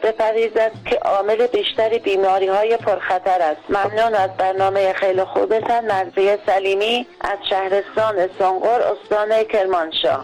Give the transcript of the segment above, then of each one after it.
بپریزد که عامل بیشتری بیماری‌های پرخطر است. ممنون از برنامه خیلی خوبتان. مرضیه سلیمی از شهرستان سنقر، استان کرمانشاه.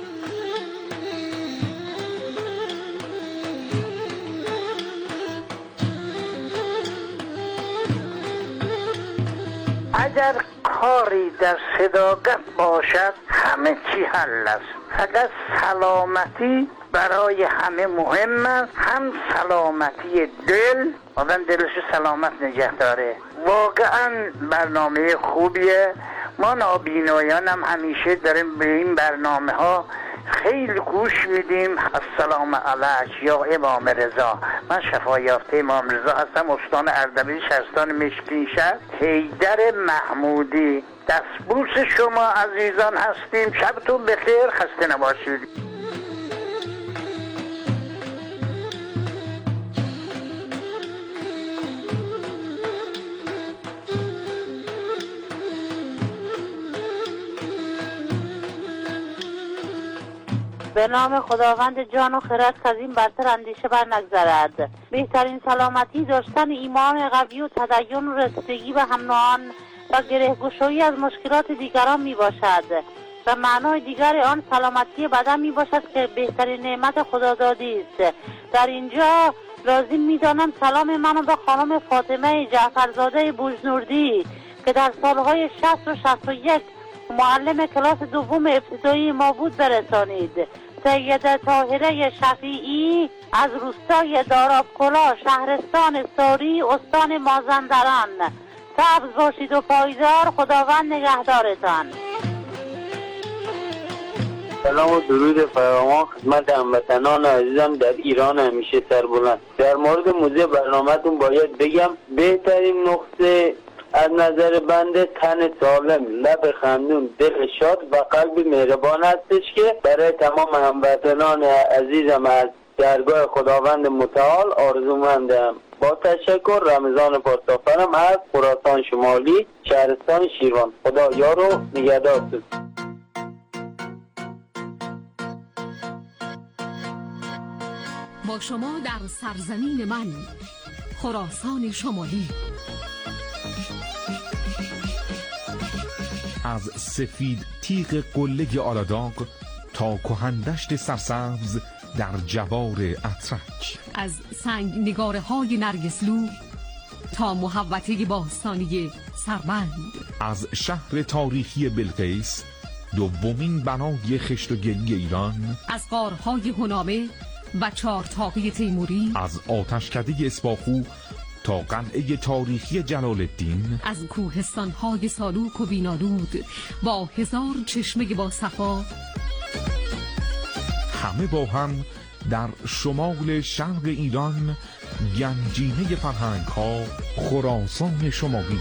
اگر کاری در صداقت باشد همه چی حل است. فقط سلامتی برای همه مهم است، هم سلامتی دل، آدم دلش سلامت نگه داره. واقعا برنامه خوبیه. ما نابینایان هم همیشه داریم به این برنامه ها خیلی گوش میدیم. السلام علیک یا امام رضا. من شفایافته امام رضا هستم، استان اردبیل، شهرستان مشکین شهر. حیدر محمودی. دستبوس شما عزیزان هستیم. شبتون بخیر، خسته نباشید. به نام خداوند جان و خرد که از این برتر اندیشه بر نگذرد. بهترین سلامتی داشتن ایمان قوی و تدین و رسیدگی به هم نوعان و گره‌گشایی از مشکلات دیگران می باشد و معنای دیگر آن سلامتی بدن می باشد که بهترین نعمت خدادادی است. در اینجا لازم می دانم سلام منو به خانم فاطمه جعفرزاده بوجنوردی که در سالهای 60 و 61 معلم کلاس دوم ابتدایی ما بود برسانید. سید طاهره شفیعی از روستای دارابکلا، شهرستان ساری، استان مازندران. سبز باشید و پایدار. خداوند نگهدارتان. سلام و درود فراوان خدمت هموطنان عزیزم در ایران همیشه سربلند. در مورد موضوع برنامه‌تون باید بگم بهترین نقطه از نظر بنده تن سالم، لب خندون، دل شاد و قلب مهربان هستش که برای تمام هموطنان عزیزم از درگاه خداوند متعال آرزومندم. با تشکر. رمضان پاسدارم از خراسان شمالی، شهرستان شیروان. خدا یار و نگهدارتون. با شما در سرزمین من، خراسان شمالی. از سفید تیغ قله آلاداغ تا کهندشت سرسبز در جوار اترک، از سنگ نگاره های نرگسلو تا محوطه باستانی سربند، از شهر تاریخی بلقیس، دومین بنای خشت و گلی ایران، از غارهای هنامه و چهارطاقه تیموری، از آتشکده اسباخو تا قلعه تاریخی جلال الدین، از کوهستان‌های سالوک و بینالود با 1000 چشمه با صفا، همه با هم در شمال شرق ایران، گنجینه فرهنگ‌ها، خراسان شمالی.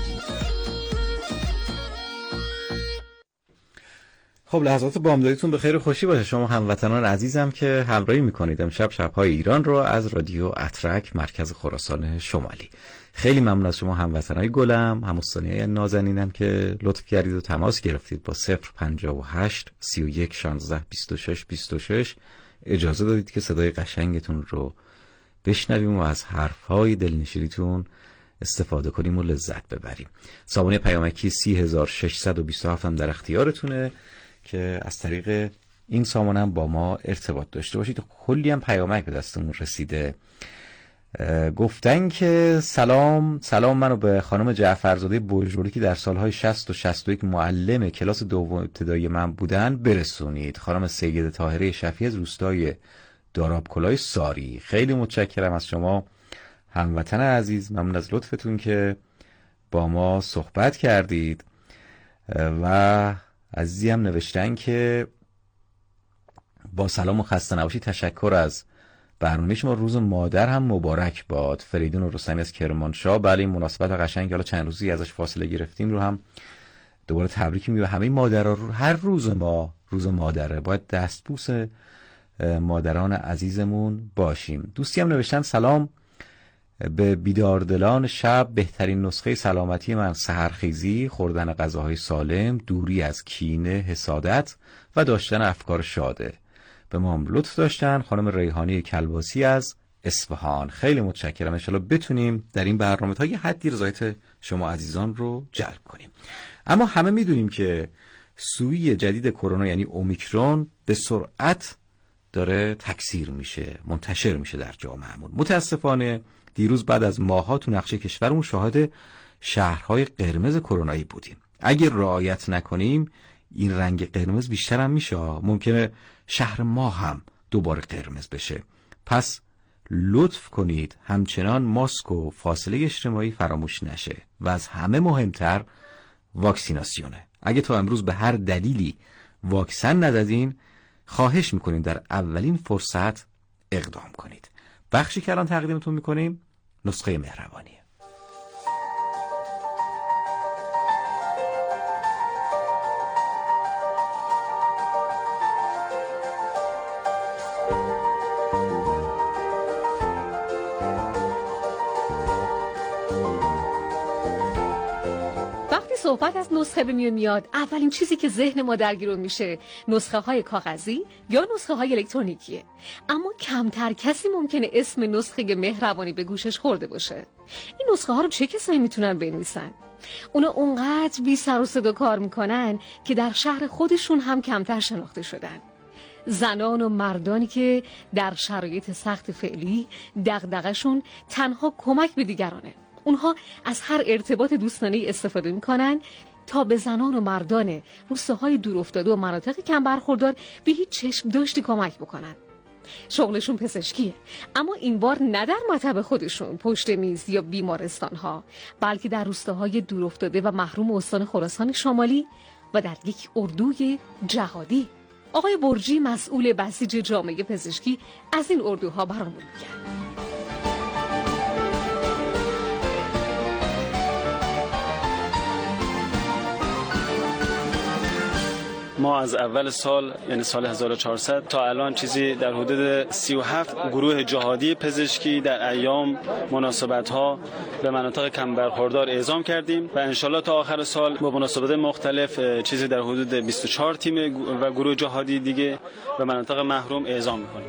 خب لحظات بامدادیتون به خیر و خوشی باشه شما هموطنان عزیزم که همراهی میکنید امشب شب‌های ایران رو از رادیو اترک مرکز خراسان شمالی. خیلی ممنون از شما هموطنای گلم، هموطنای نازنینم که لطف کردید و تماس گرفتید با 058 31 16 26 26 اجازه دادید که صدای قشنگتون رو بشنویم و از حرف‌های دلنشینیتون استفاده کنیم و لذت ببریم. سامانه پیامکی 30627 هم در اختیارتونه که از طریق این سامانه هم با ما ارتباط داشته باشید. کلی هم پیامک به دستمون رسیده. گفتن که سلام منو به خانم جعفرزاده بوجنوردی که در سالهای 60 و 61 معلم کلاس دوم ابتدایی من بودن برسونید. خانم سید طاهره شفیعی از روستای دارابکلای ساری. خیلی متشکرم از شما هموطن عزیز، ممنون از لطفتون که با ما صحبت کردید. و عزیزی هم نوشتن که با سلام و خسته نباشید، تشکر از برنامه شما، روز مادر هم مبارک باد. فریدون و رستمی از کرمانشاه. بله این مناسبت قشنگ حالا چند روزی ازش فاصله گرفتیم رو هم دوباره تبریک میگم همه مادرها رو. هر روز ما روز مادره، باید دستبوس مادران عزیزمون باشیم. دوستی هم نوشتن سلام به بیداردلان شب، بهترین نسخه سلامتی من سحرخیزی، خوردن غذاهای سالم، دوری از کینه، حسادت و داشتن افکار شاده. به ما هم لطف داشتن. خانم ریحانی کلباسی از اصفهان. خیلی متشکرم. ان شاءالله بتونیم در این برنامه تا یه حدی رضایت شما عزیزان رو جلب کنیم. اما همه میدونیم که سویه جدید کرونا یعنی اومیکرون به سرعت داره تکثیر میشه، منتشر میشه در جامعهمون. متاسفانه دیروز بعد از ماه‌ها تو نقشه کشورمون شاهد شهرهای قرمز کرونایی بودیم. اگر رعایت نکنیم این رنگ قرمز بیشتر هم میشه، ممکنه شهر ما هم دوباره قرمز بشه. پس لطف کنید همچنان ماسک و فاصله اجتماعی فراموش نشه و از همه مهمتر واکسیناسیونه. اگه تا امروز به هر دلیلی واکسن ندادین خواهش میکنیم در اولین فرصت اقدام کنید. بخشی که الان تقدیمتون میکنیم نسخه مهربانیه. صحبت از نسخه به میاد، اولین چیزی که ذهن ما درگیر میشه نسخه های کاغذی یا نسخه های الکترونیکیه. اما کمتر کسی ممکنه اسم نسخه مهربانی به گوشش خورده باشه. این نسخه ها رو چه کسایی میتونن بنویسن؟ اونا اونقدر بی سر و صدا کار میکنن که در شهر خودشون هم کمتر شناخته شدن. زنان و مردانی که در شرایط سخت فعلی دغدغه‌شون تنها کمک به دیگرانه. اونها از هر ارتباط دوستانه استفاده میکنن تا به زنان و مردان روستاهای دورافتاده و مناطق کم برخوردار به هیچ چشم داشتی کمک بکنن. شغلشون پزشکیه، اما این بار نه در مطب خودشون پشت میز یا بیمارستان ها، بلکه در روستاهای دورافتاده و محروم استان خراسان شمالی و در یک اردوی جهادی. آقای برجی مسئول بسیج جامعه پزشکی از این اردوها برامون میگن. ما از اول سال یعنی سال 1400 تا الان چیزی در حدود 37 گروه جهادی پزشکی در ایام مناسبت‌ها به مناطق کم برخوردار اعزام کردیم و انشالله تا آخر سال با مناسبات مختلف چیزی در حدود 24 تیم و گروه جهادی دیگه به مناطق محروم اعزام می‌کنیم.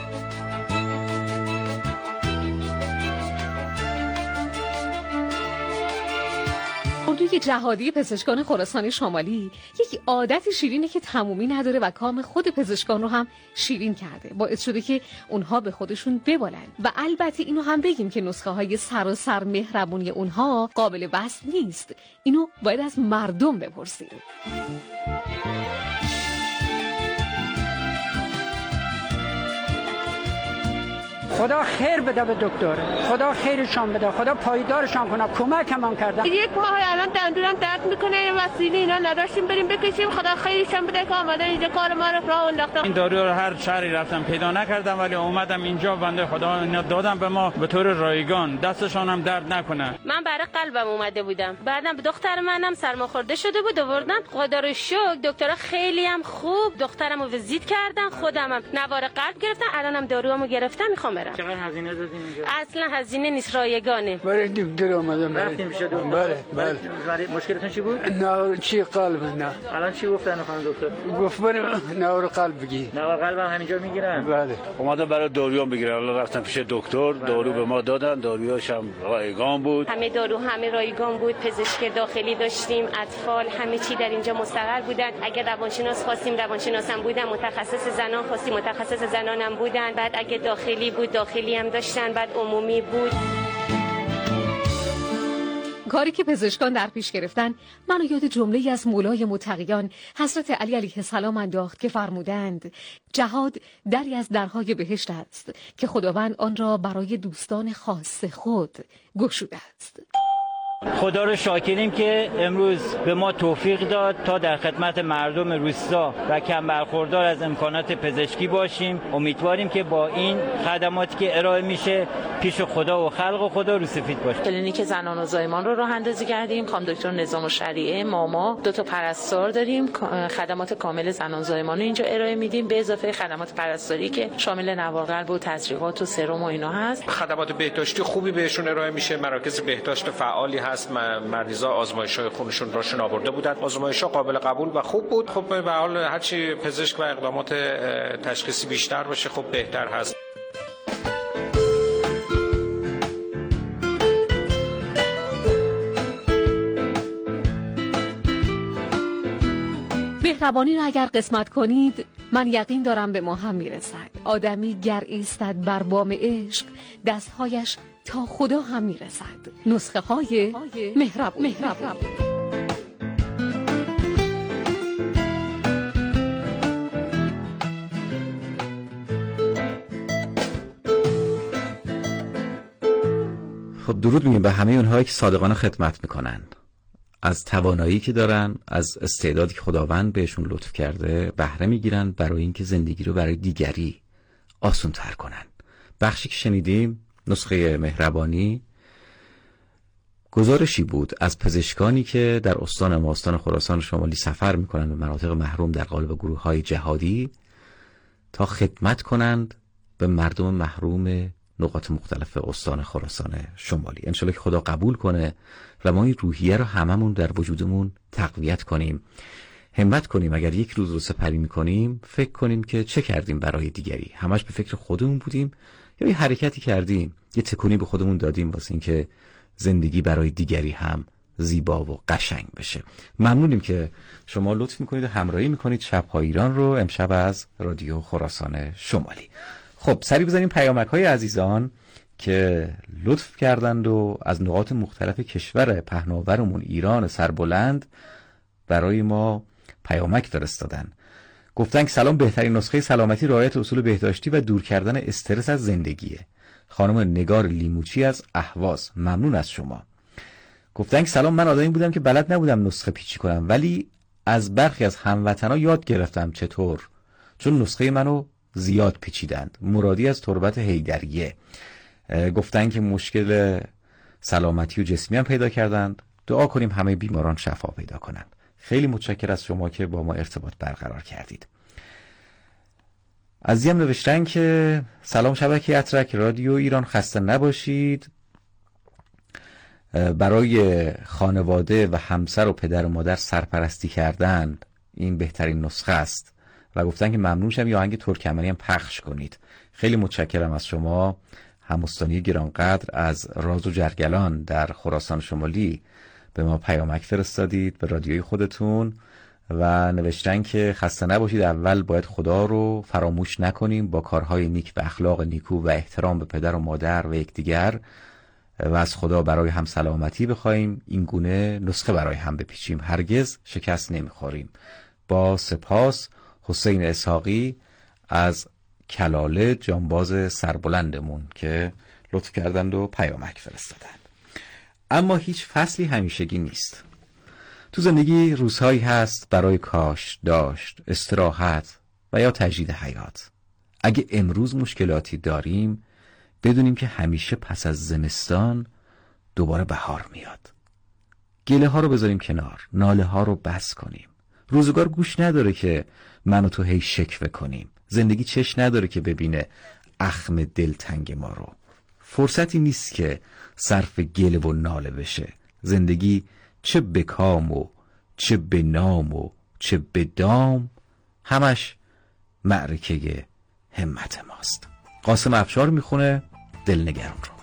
اردوی جهادی پزشکان خراسان شمالی یکی عادت شیرینه که تمومی نداره و کام خود پزشکان رو هم شیرین کرده، باعث شده که اونها به خودشون ببالن. و البته اینو هم بگیم که نسخه های سراسر مهربونی اونها قابل وصف نیست، اینو باید از مردم بپرسیم. خدا خیر بده به دکتر، خدا خیرشان بده، خدا پایدارشان کنه، کمکمون کردن. یک ماه الان دندونم درد میکنه، وسیله اینا نداشتیم بریم بکشیم، خدا خیرشان بده که آمدن اینجا کار ما رو راه انداختن. این دارو رو هر شهری رفتم پیدا نکردم، ولی اومدم اینجا بنده خدا اینا دادم به ما به طور رایگان، دستشان هم درد نکنه. من برای قلبم اومده بودم، بعدم دختر منم سرماخورده شده بود، آوردن. خدا رو شکر دکترها خیلی هم خوب دخترمو ویزیت کردن، خودم هم نوار قلب گرفتن، الانم داروامو گرفتم میخوام برم. چقدر هزینه دادین اینجا؟ اصلا هزینه نیست، رایگانه. برای دکتر اومدم. رفتیم پیش دکتر؟ بله. مشکلتون چی بود؟ نه چی قلب نه. الان چی گفتن خانم دکتر؟ گفت بریم نوار قلب بگیر. نوار قلب هم همینجا میگیرن؟ بله. اومدم برای داروام بگیرم، الان رفتم پیش دکتر، دارو به ما دادن، داروهاش هم رایگان بود. همه دارو همه رایگان بود، پزشک داخلی داشتیم، اطفال، همه چی در اینجا مستقر بودن. اگه روانشناس خواستیم روانشناسم بودن، متخصص زنان خواستیم متخصص زنانم بودن. بعد اگه داخلی بود داخلی هم داشتن، بعد عمومی بود. کاری که پزشکان در پیش گرفتن منو یاد جمله‌ای از مولای متقیان حضرت علی علیه السلام انداخت که فرمودند جهاد دری از درهای بهشت است که خداوند آن را برای دوستان خاص خود گشوده است. خدا رو شاکریم که امروز به ما توفیق داد تا در خدمت مردم روستا و کم برخوردار از امکانات پزشکی باشیم. امیدواریم که با این خدماتی که ارائه میشه پیش خدا و خلق و خدا رو سفید باشه. کلینیک زنان و زایمان رو راه اندازی کردیم، خانم دکتر نظام الشریعه، ماما، 2 پرستار داریم، خدمات کامل زنان زایمان رو اینجا ارائه میدیم به اضافه خدمات پرستاری که شامل نوار قلب و تزریقات و سرم و اینا هست. خدمات بهداشتی خوبی بهشون ارائه میشه، مراکز بهداشت فعالی هست. مریضا آزمایش‌های خونشون راشون آورده بودن، آزمایش‌ها قابل قبول و خوب بود. خب به حال هرچی پزشک و اقدامات تشخیصی بیشتر باشه خب بهتر هست. مهربانی را اگر قسمت کنید، من یقین دارم به ما هم میرسد. آدمی گر ایستد بر بام عشق، دستهایش تا خدا هم میرسد. نسخه های مهربانی. خب درود میگیم به همه اونهایی که صادقانه خدمت میکنن، از توانایی که دارن، از استعدادی که خداوند بهشون لطف کرده بهره میگیرن برای اینکه زندگی رو برای دیگری آسان تر کنن. بخشی که شنیدیم نسخه مهربانی گزارشی بود از پزشکانی که در استان ما، استان خراسان شمالی، سفر میکنن به مناطق محروم در قالب گروه‌های جهادی تا خدمت کنند به مردم محروم نقاط مختلف استان خراسان شمالی. انشالله که خدا قبول کنه و ما این روحیه رو هممون در وجودمون تقویت کنیم. همت کنیم اگر یک روز رو سپری میکنیم فکر کنیم که چه کردیم برای دیگری. همش به فکر خودمون بودیم یا یه حرکتی کردیم، یه تکونی به خودمون دادیم واسه اینکه زندگی برای دیگری هم زیبا و قشنگ بشه. ممنونیم که شما لطف میکنید و همراهی میکنید شب‌های ایران رو امشب از رادیو خراسان شمالی. خب سری بزنیم پیامک‌های عزیزان که لطف کردند و از نقاط مختلف کشور پهناورمون ایران سربلند برای ما پیامک فرستادن. گفتن که سلام، بهترین نسخه سلامتی رعایت اصول بهداشتی و دور کردن استرس از زندگیه. خانم نگار لیموچی از اهواز، ممنون از شما. گفتن که سلام، من آدمی بودم که بلد نبودم نسخه پیچی کنم، ولی از برخی از هموطنا یاد گرفتم چطور، چون نسخه منو زیاد پیچیدند. مرادی از تربت حیدریه. گفتن که مشکل سلامتی و جسمی هم پیدا کردند. دعا کنیم همه بیماران شفا پیدا کنند. خیلی متشکر از شما که با ما ارتباط برقرار کردید. عزیزم نوشتن که سلام شبکه اترک رادیو ایران، خسته نباشید. برای خانواده و همسر و پدر و مادر سرپرستی کردن این بهترین نسخه است و گفتن که ممنون شم یه آهنگ ترکمنی هم پخش کنید. خیلی متشکرم از شما هموستانی گرانقدر از راز و جرگلان در خراسان شمالی به ما پیامک فرستادید به رادیوی خودتون و نوشتن که خسته نباشید. اول باید خدا رو فراموش نکنیم، با کارهای نیک و اخلاق نیکو و احترام به پدر و مادر و یکدیگر و از خدا برای هم سلامتی بخوایم. این گونه نسخه برای هم بپیچیم، هرگز شکست نمیخوریم. با سپاس. حسین اسحاقی از کلاله، جانباز سربلندمون که لطف کردند و پیامک فرستادند. اما هیچ فصلی همیشگی نیست. تو زندگی روزهایی هست برای کاش، داشت، استراحت و یا تجدید حیات. اگه امروز مشکلاتی داریم بدونیم که همیشه پس از زمستان دوباره بهار میاد. گله ها رو بذاریم کنار، ناله ها رو بس کنیم. روزگار گوش نداره که من و تو هی شکوه کنیم. زندگی چش نداره که ببینه اخم دلتنگ ما رو. فرصتی نیست که صرف گله و ناله بشه. زندگی چه به کام و چه به نام و چه به دام همش معرکه همت ماست. قاسم افشار میخونه دلنگران رو.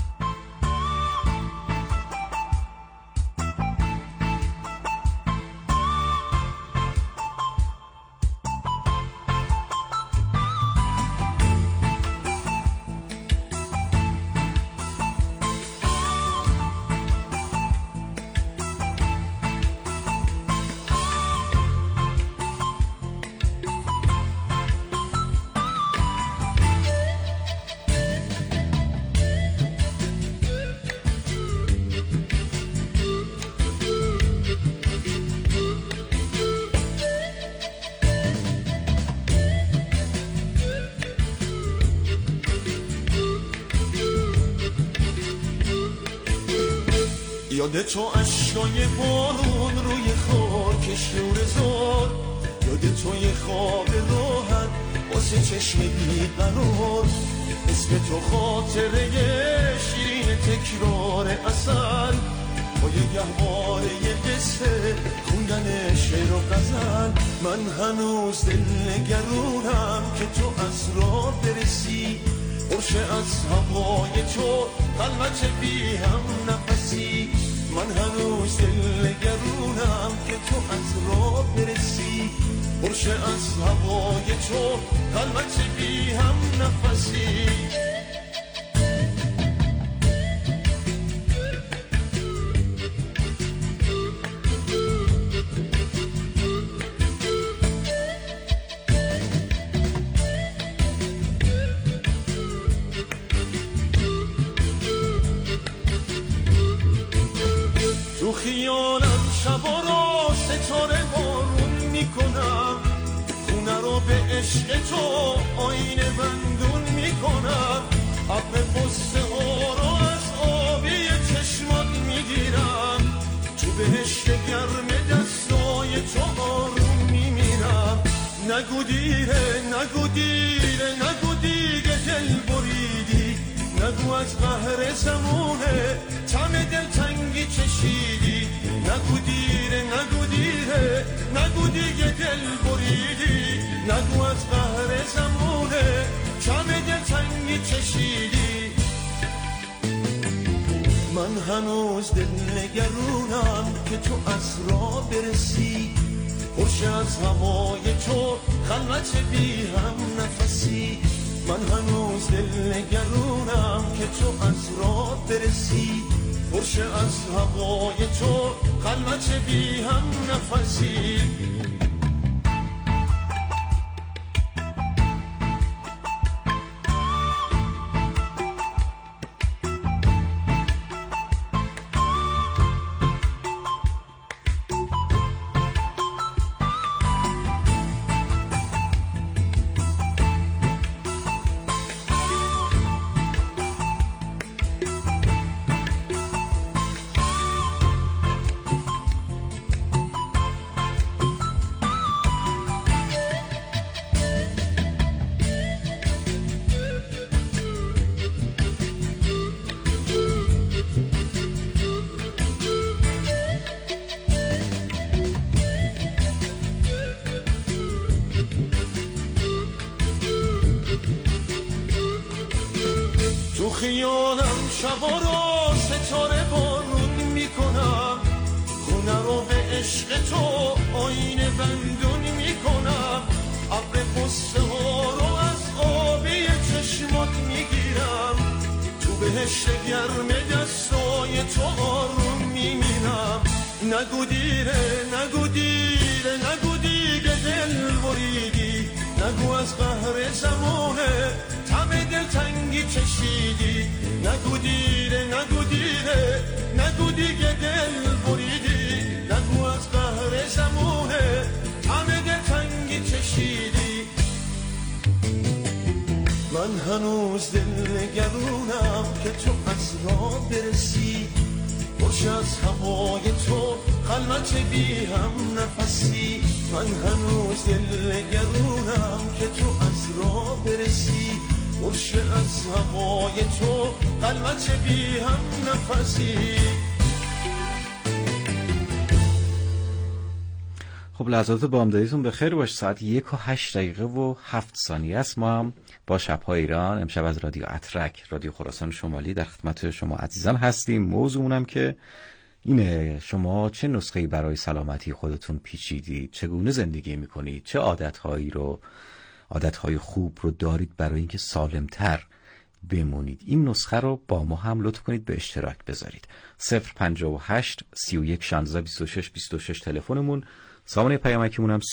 یاد تو اشکای بارون روی خاک شور زار، یاد تو یه خواب راحت واسه چشم بیقرار، اسم تو خاطره شیرین تکرار اثر، با یه گهواره یه قصه خوندن شعر و غزل. من هنوز دلنگرونم که تو از راه برسی، خوش از هوای تو خلوت بی هم نفسی. من هنوز دلنگرونم که تو از راه برسی، پرشه از هوای تو خلوت بی هم نفسی. تو خیالم شبا را ستاره بارون میکنم، خونه رو به عشق تو آینه بندون میکنم، ابر قصه ها رو از آبی چشمات میگیرم، تو بهشت گرم دستای تو آروم میمیرم. نگو دیره نگو دیره نگو دیگه دل بریدی، نگو از قهر زمونه تم دل تنگی چشیدی، نگو دیره نگو دیره نگو دیگه دل بریدی، نگو از قهر زمونه تم دل تنگی چشیدی. من هنوز دل نگرونم که تو از راه برسی، خوش از هوای تو خلوت بی هم نفسی. من هنوز دل نگرونم که تو از راه برسی، خوش از هوای تو خلوت بی هم نفسی. خیالم شبا را ستاره بارون میکنم، خونه رو به عشق تو آینه بندون میکنم، ابر قصه ها رو از آبی چشمات میگیرم، تو بهشت گرم دستای تو آروم میمیرم. نگو دیره نگو دیره نگو دیگه دل بریدی، نگو از قهر زمانه تم دل تنگی چشیدی، نگو دیره نگو دیره نگو دیگه دل بریدی، نگو از قهر زمانه تم دل تنگی چشیدی. من هنوز دل نگرونم که تو از راه برسی، خوش از هوای تو خلوت بی هم نفسی. من هنوز دل نگرونم که تو از راه برسی، خوش از هوای تو خلوت بی هم نفسی. خب لحظات بامدادیتون به خیر باشه. ساعت 1:08:07 است. ما هم با شب‌های ایران امشب از رادیو اترک، رادیو خراسان شمالی در خدمت شما عزیزان هستیم. موضوعمونم که اینه شما چه نسخه‌ای برای سلامتی خودتون پیچیدید، چگونه زندگی میکنید، چه عادتهای خوب رو دارید برای اینکه سالمتر بمونید. این نسخه رو با ما هم لطف کنید به اشتراک بذارید. 058 31 16 26 26 تلفنمون، سامانه پیامکیمون هم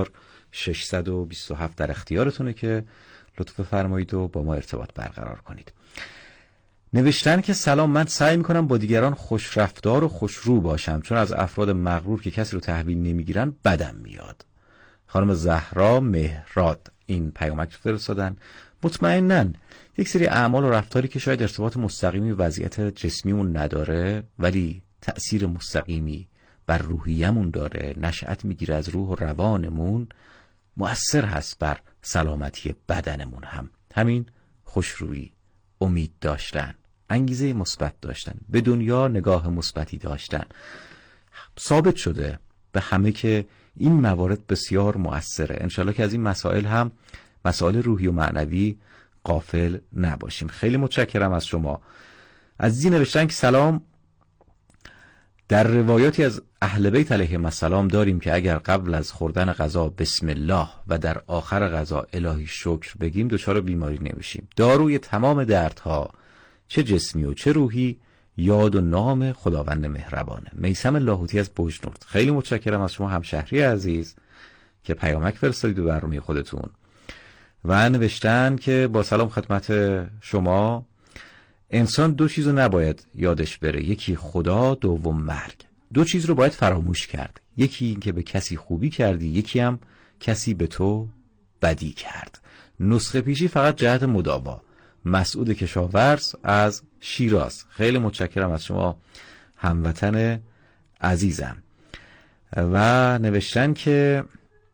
30627 در اختیارتونه که لطف فرمایید و با ما ارتباط برقرار کنید. نوشتن که سلام، من سعی میکنم با دیگران خوش رفتار و خوش رو باشم، چون از افراد مغرور که کسی رو تحویل نمیگیرن بدم میاد. خانم زهرا مهراد این پیامک رو فرستادن. مطمئناً یک سری اعمال و رفتاری که شاید ارتباط مستقیمی به وضعیت جسمیمون نداره ولی تأثیر مستقیمی بر روحیه‌مون داره، نشأت میگیره از روح و روانمون، مؤثر هست بر سلامتی بدنمون هم. همین خوشرویی، امید داشتن، انگیزه مثبت داشتن، به دنیا نگاه مثبتی داشتن، ثابت شده به همه که این موارد بسیار مؤثره. انشالله که از این مسائل هم، مسائل روحی و معنوی، غافل نباشیم. خیلی متشکرم از شما. عزیزی نوشتن که سلام، در روایاتی از اهل بیت علیهم السلام داریم که اگر قبل از خوردن غذا بسم الله و در آخر غذا الهی شکر بگیم دچار بیماری نمیشیم. داروی تمام دردها چه جسمی و چه روحی یاد و نام خداوند مهربانه. میثم لاهوتی از بوجنورد، خیلی متشکرم از شما همشهری عزیز که پیامک فرستادید به برنامه خودتون و نوشتن که با سلام خدمت شما، انسان دو چیز رو نباید یادش بره، یکی خدا، دوم مرگ. دو چیز رو باید فراموش کرد، یکی این که به کسی خوبی کردی، یکی هم کسی به تو بدی کرد. نسخه پیشی فقط جهت مداوا. مسعود کشاورز از شیراز، خیلی متشکرم از شما هموطن عزیزم. و نوشتن که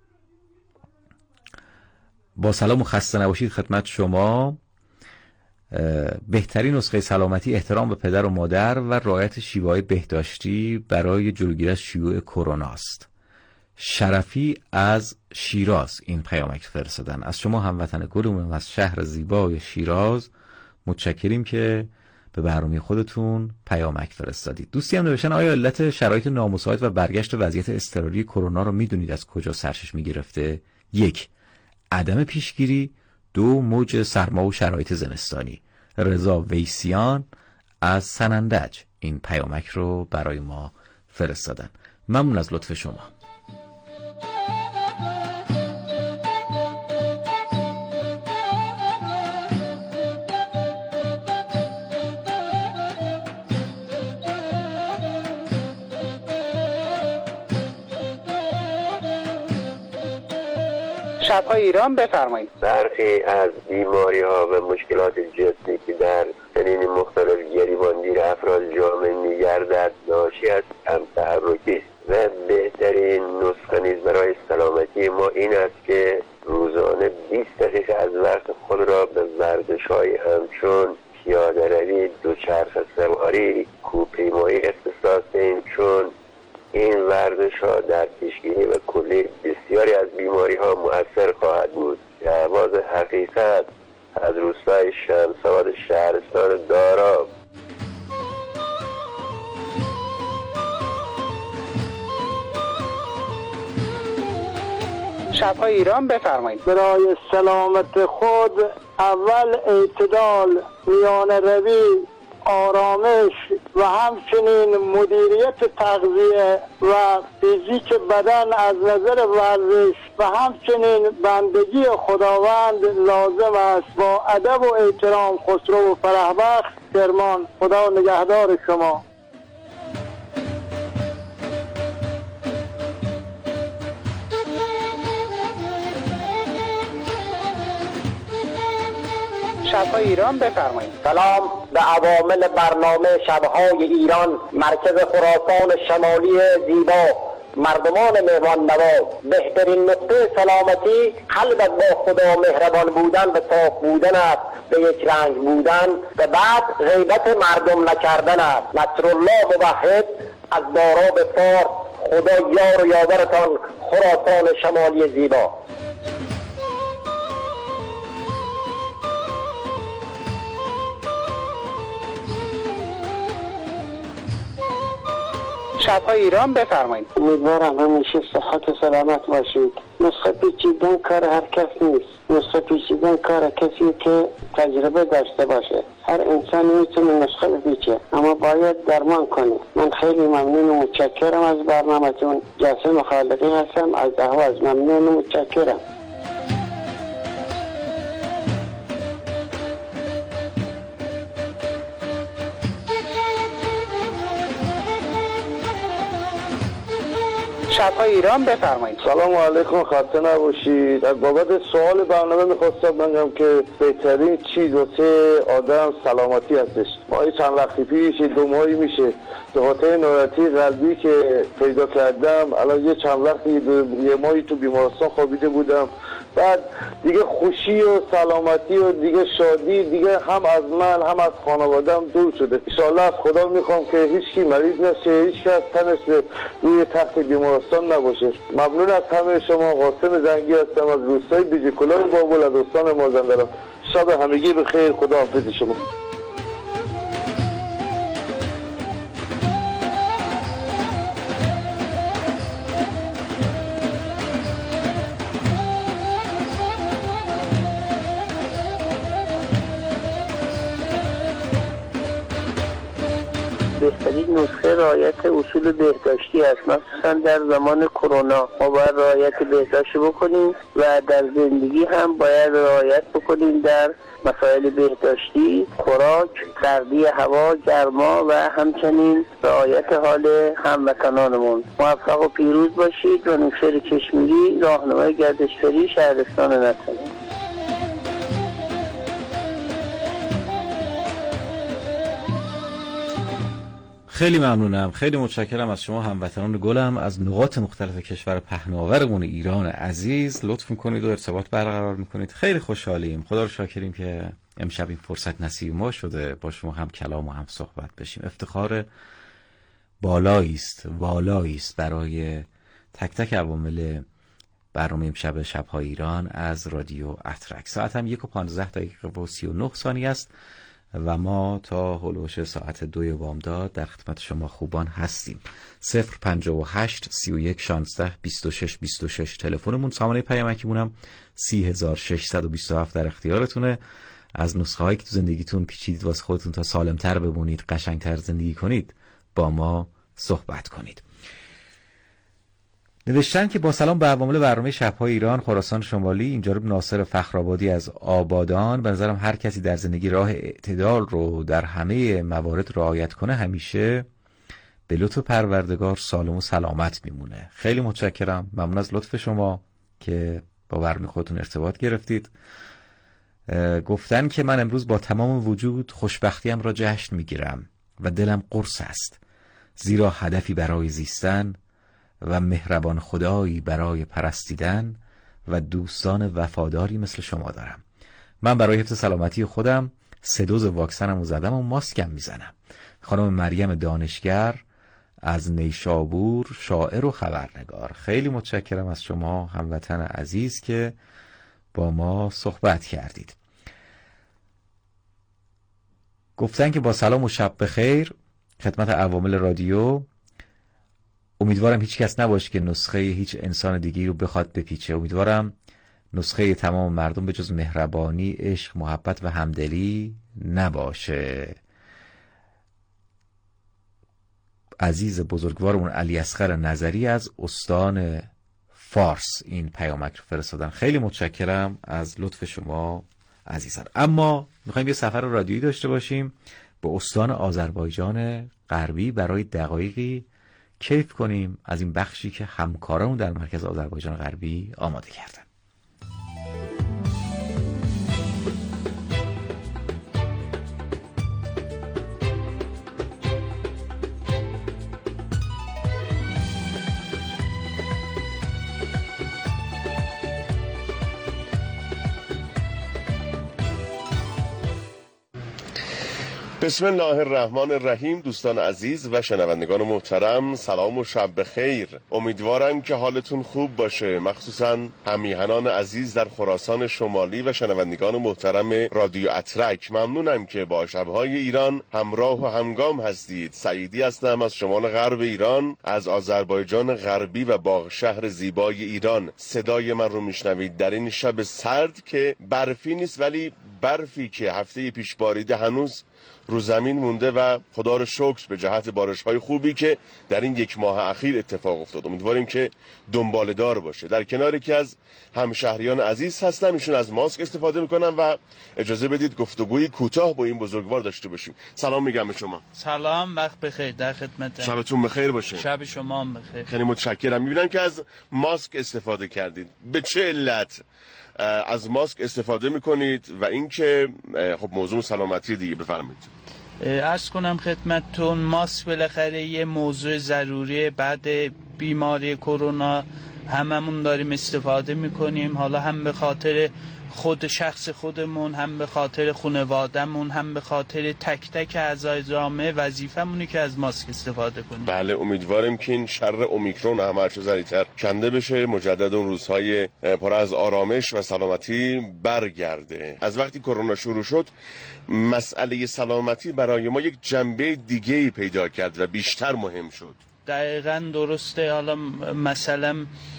با سلام و خسته نباشید خدمت شما، بهترین نسخه سلامتی احترام به پدر و مادر و رعایت شیوه‌های بهداشتی برای جلوگیری از شیوع کرونا است. شرفی از شیراز این پیامک فرستادن. از شما هموطن گلم از شهر زیبای شیراز متشکریم که به برنامه خودتون پیامک فرستادید. دوستی هم نوشتن آیا علت شرایط نامساعد و برگشت وضعیت اضطراری کرونا رو میدونید از کجا سرچشمه گرفته؟ 1. عدم پیشگیری، 2. موج سرما و شرایط زمستانی. رضا ویسیان از سنندج این پیامک رو برای ما فرستادن. ممنون از لطف شما. شب‌های ایران بفرمایید. برخی از بیماری ها و مشکلات جسمی که در سنین مختلف گریباندگیر افراد جامعه می‌گردد ناشی از کم تحرکی است و بهترین نسخه نیز برای سلامتی ما این است که روزانه 20 دقیقه از وقت خود را به ورزش‌های همچون پیاده‌روی، دوچرخه سواری، کوهپیمایی اختصاص دهیم، چون این ورزش‌ها در پیشگیری و کلی بسیاری از بیماری‌ها مؤثر خواهد بود. جواز حقیقت از روستای شمس‌آباد شهرستان دارا. شب‌های ایران بفرمایید. برای سلامت خود اول اعتدال، میانه روی، آرامش و همچنین مدیریت تغذیه و فیزیک بدن از نظر ورزش و همچنین بندگی خداوند لازم است. با ادب و احترام، خسرو و فرحبخت، کرمان. خدا نگهدار شما. شب‌های ایران بفرمایید. سلام به عوامل برنامه شب‌های ایران، مرکز خراسان شمالی زیبا، مردمان مهمان نواز. بهترین نقطه سلامتی قلب از با خدا مهربان بودن و صاف بودن است، به یک رنگ بودن و بعد غیبت مردم نکردن است. نصرالله موحد از دارا به فارس. خدا یار و یاورتان، خراسان شمالی زیبا. شب‌های ایران بفرمایید. امیدوارم همیشه صحت و سلامت باشید. نسخه پیچیدن کار هر کس نیست. نسخه پیچیدن کار کسی که تجربه داشته باشه. هر انسان میتونه نسخه بپیچه، اما باید درمان کنه. من خیلی ممنون و متشکرم از برنامه‌تون. جاسم خالقی هستم از اهواز. ممنون و متشکرم. شب‌های ایران بفرمایید. سلام علیکم، خسته نباشید. از بابت سوال برنامه می‌خواستم بگم که بهترین چیز واسه آدم سلامتی هستش. ما چند وقتی پیش 2 ماهی میشه به خاطر ناراحتی قلبی که پیدا کردم، الان یه چند وقتی 1 ماهی تو بیمارستان خوابیده بودم. بعد دیگه خوشی و سلامتی و دیگه شادی دیگه هم از من هم از خانواده‌ام دور شده. ان شاءالله از خدا میخوام که هیچ کی مریض نشه، هیچ کس تنش روی تخت بیمارستان نباشه. ممنون از همه شما. قاسم زنگی هستم از روستای بیجکلان بابل از استان مازندران. شب همگی بخیر. خدا حافظ شما. بهترین نسخه رعایت اصول بهداشتی است. مخصوصا در زمان کرونا ما باید رعایت بهداشت بکنیم و در زندگی هم باید رعایت بکنیم در مسائل بهداشتی، خوراک، سردی هوا، گرما و همچنین رعایت حال هموطنانمون. موفق و پیروز باشید. و نوشهر کشمیری، راهنمای گردشگری شهرستان نسنی. خیلی ممنونم، خیلی متشکرم از شما هموطنان گلم از نقاط مختلف کشور پهناورمون ایران عزیز. لطف میکنید و ارتباط برقرار میکنید. خیلی خوشحالیم، خدا رو شاکریم که امشب این فرصت نصیب ما شده با شما هم کلام و هم صحبت بشیم. افتخار بالایی است برای تک تک عوامل برنامه امشب شب‌های ایران از رادیو اترک. ساعت هم 1:15:39 است و ما تا هلوش ساعت 2 بامداد در خدمت شما خوبان هستیم. 058 31 16 26 26 تلفنمون، سامانه پیامکیمونم 30627 در اختیارتونه. از نسخه هایی که تو زندگیتون پیچیدید واسه خودتون تا سالمتر بمونید، قشنگتر زندگی کنید، با ما صحبت کنید. نوشتن که با سلام به عوامل برنامه شب‌های ایران خراسان شمالی، اینجا رو ناصر فخرآبادی از آبادان. به نظرم هر کسی در زندگی راه اعتدال رو در همه موارد رعایت کنه همیشه به لطف پروردگار سالم و سلامت میمونه. خیلی متشکرم، ممنون از لطف شما که با برنامه خودتون ارتباط گرفتید. گفتن که من امروز با تمام وجود خوشبختیم را جشن میگیرم و دلم قرص است، زیرا هدفی برای زیستن و مهربان خدایی برای پرستیدن و دوستان وفاداری مثل شما دارم. من برای حفظ سلامتی خودم 3 دوز واکسنم رو زدم و ماسکم میزنم. خانم مریم دانشگر از نیشابور، شاعر و خبرنگار. خیلی متشکرم از شما هموطن عزیز که با ما صحبت کردید. گفتن که با سلام و شب بخیر خدمت عوامل رادیو. امیدوارم هیچ کس نباشه که نسخه هیچ انسان دیگری رو بخواد بپیچه. امیدوارم نسخه تمام مردم به جز مهربانی، عشق، محبت و همدلی نباشه. عزیز بزرگوارمون علی اصغر نظری از استان فارس این پیامک رو فرستادن. خیلی متشکرم از لطف شما عزیزان. اما میخوایم یه سفر رادیویی داشته باشیم به استان آذربایجان غربی برای دقایقی کیف کنیم از این بخشی که همکارانمون در مرکز آذربایجان غربی آماده کردن. بسم الله الرحمن الرحیم. دوستان عزیز و شنوندگان محترم، سلام و شب بخیر. امیدوارم که حالتون خوب باشه، مخصوصا همیهنان عزیز در خراسان شمالی و شنوندگان محترم رادیو اترک. ممنونم که با شب‌های ایران همراه و همگام هستید. سعیدی هستم از شمال غرب ایران، از آذربایجان غربی و باغ شهر زیبای ایران. صدای من رو میشنوید در این شب سرد که برفی نیست، ولی برفی که هفته پیش باریده هنوز رو زمین مونده و خدا رو شکر به جهت بارش‌های خوبی که در این 1 ماه اخیر اتفاق افتاد. امیدواریم که دنباله‌دار باشه. در کنار یکی از همشهریان عزیز هستم، ایشون از ماسک استفاده میکنن و اجازه بدید گفتگوی کوتاه با این بزرگوار داشته باشیم. سلام میگم به شما. سلام، وقت بخیر، در خدمتم. شبتون بخیر باشه. شب شما هم بخیر. خیلی متشکرم. میبینم که از ماسک استفاده کردید. به چه علت از ماسک استفاده میکنید و اینکه خب موضوع سلامتی دیگه بفرمایید. عرض کنم خدمتتون، ماسک بالاخره یه موضوع ضروریه. بعد بیماری کرونا هممون داریم استفاده میکنیم، حالا هم به خاطر خود شخص خودمون، هم به خاطر خانواده‌مون، هم به خاطر تک تک اعضای جامعه. وظیفه‌مونه که از ماسک استفاده کنیم. بله، امیدواریم که این شر اومیکرون هم هرچه سریعتر کنده بشه، مجدد اون روزهای پر از آرامش و سلامتی برگرده. از وقتی کرونا شروع شد مسئله سلامتی برای ما یک جنبه دیگه‌ای پیدا کرد و بیشتر مهم شد. دقیقاً درسته. حالا مثلا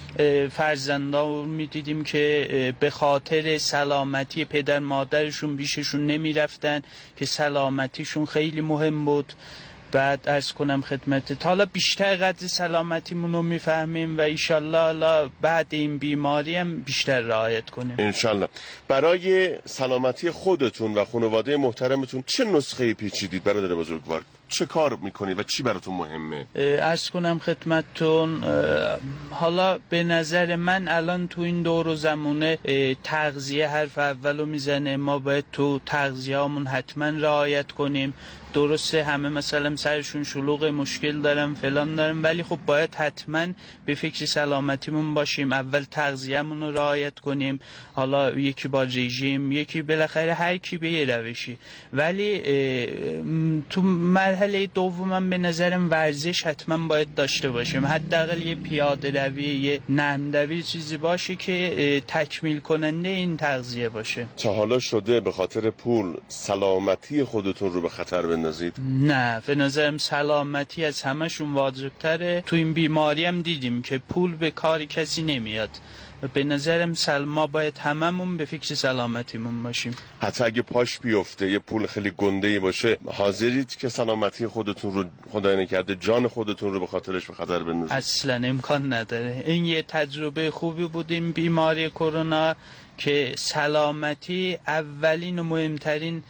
فرزندان میدیدیم که به خاطر سلامتی پدر مادرشون پیششون نمیرفتن که سلامتیشون خیلی مهم بود. بعد عرض کنم خدمتت حالا بیشتر قدر سلامتیمون رو میفهمیم و ایشالله حالا بعد این بیماری هم بیشتر رعایت کنیم انشالله. برای سلامتی خودتون و خانواده محترمتون چه نسخه پیچیدید برادر بزرگوار؟ چه کار میکنید و چی براتون مهمه؟ عرض کنم خدمتتون حالا به نظر من الان تو این دور و زمونه تغذیه حرف اولو میزنه. ما باید تو تغذیه هامون حتما رعایت کنیم. درسته همه مثلا سرشون شلوغ مشکل دارن فلان دارن، ولی خب باید حتما به فکر سلامتیمون باشیم. اول تغذیه‌مون رو رعایت کنیم، حالا یکی با رژیم، یکی بالاخره هر کی به یه روشی، ولی تو مرحله دومم به نظرم ورزش حتما باید داشته باشیم. حداقل یه پیاده روی، یه نرم دوی چیزی باشه که تکمیل کننده این تغذیه باشه. تا حالا شده به خاطر پول سلامتی خودتون رو به خطر بندازید؟ نه، به نظرم سلامتی از همشون واجبتره. تو این بیماری هم دیدیم که پول به کار کسی نمیاد. به نظرم ما باید هممون به فکر سلامتیمون باشیم. حتی اگه پاش بیفته یه پول خیلی گنده‌ای باشه، حاضرید که سلامتی خودتون رو خدای نکرده جان خودتون رو به خاطرش به خطر بندازید؟ اصلا امکان نداره. این یه تجربه خوبی بود این بیماری کرونا که سلامتی اولین و مهمترین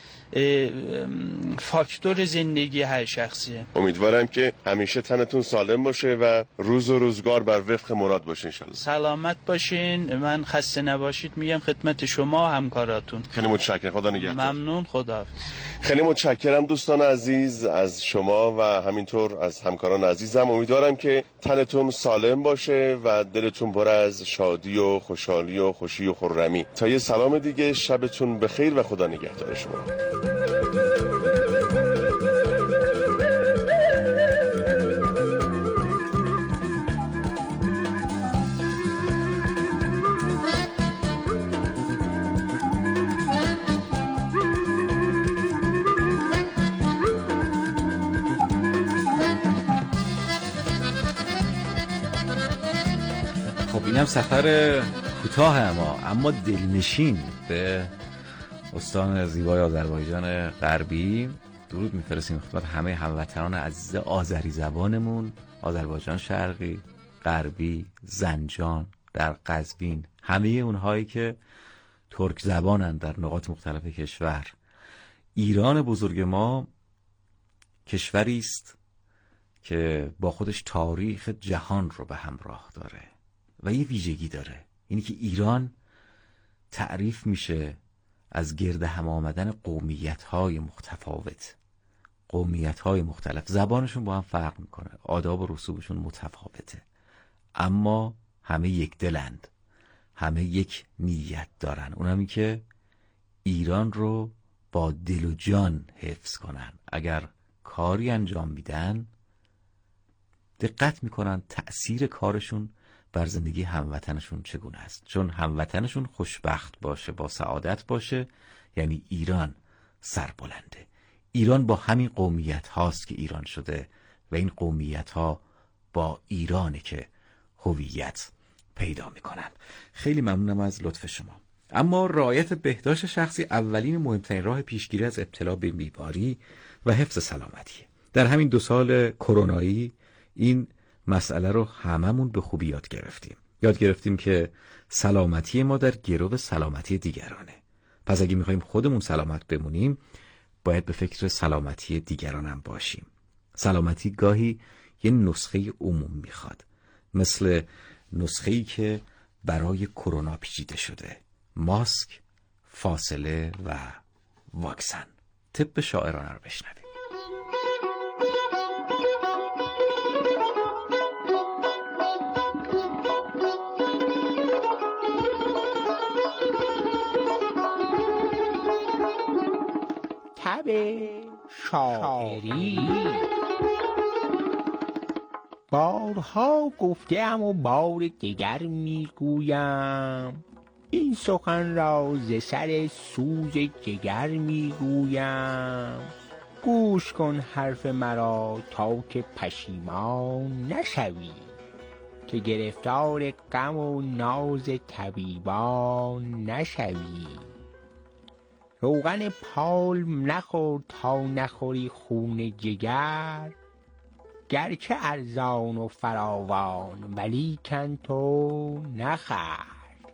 فاکتور زندگی هر شخصیه. امیدوارم که همیشه تنتون سالم باشه و روز و روزگار بر وفق مراد باشه انشالله. سلامت باشین. من خسته نباشید میگم خدمت شما و همکاراتون. خیلی متشکرم. خدا نگهدار. ممنون. خدا. خیلی متشکرم دوستان عزیز از شما و همینطور از همکاران عزیزم. امیدوارم که تنتون سالم باشه و دلتون پر از شادی و خوشحالی و خوشی و خرمی. تا یه سلام دیگه، شبتون بخیر و خدا نگهدار شما. خب اینم سفر کوتاه اما دلنشین به استان زیبای آذربایجان غربی. درود میفرستیم خدمت همه هموطنان عزیز آذری زبانمون، آذربایجان شرقی، غربی، زنجان، در قزوین، همه اونهایی که ترک زبانند در نقاط مختلف کشور. ایران بزرگ ما کشوری است که با خودش تاریخ جهان رو به همراه داره و یه ویژگی داره، اینی که ایران تعریف میشه از گرد هم آمدن قومیت‌های متفاوت، قومیت‌های مختلف. زبانشون با هم فرق میکنه، آداب و رسومشون متفاوته، اما همه یک دلند، همه یک نیت دارن، اونمی که ایران رو با دل و جان حفظ کنن. اگر کاری انجام میدن دقت میکنن تأثیر کارشون بر زندگی هموطنشون چگونه است. چون هموطنشون خوشبخت باشه، با سعادت باشه، یعنی ایران سربلنده. ایران با همین قومیت هاست که ایران شده و این قومیت ها با ایرانه که هویت پیدا میکنن. خیلی ممنونم از لطف شما. اما رعایت بهداشت شخصی اولین مهمترین راه پیشگیری از ابتلا به بیماری و حفظ سلامتی. در همین 2 سال کرونایی این مسئله رو هممون به خوبی یاد گرفتیم که سلامتی ما در گرو سلامتی دیگرانه. پس اگه میخوایم خودمون سلامت بمونیم باید به فکر سلامتی دیگران هم باشیم. سلامتی گاهی یه نسخه عموم میخواد، مثل نسخه‌ای که برای کرونا پیچیده شده: ماسک، فاصله و واکسن. طب شاعرانه رو بشنویم. تب شاعری. بارها گفته‌ام و بار دیگر میگویم، این سخن را ز سر سوز جگر میگویم. گوش کن حرف مرا تا که پشیمان نشوی، که گرفتار غم و ناز طبیبان نشوی. روغن پالم نخور تا نخوری خون جگر، گرچه ارزان و فراوان ولیکن تو نخر.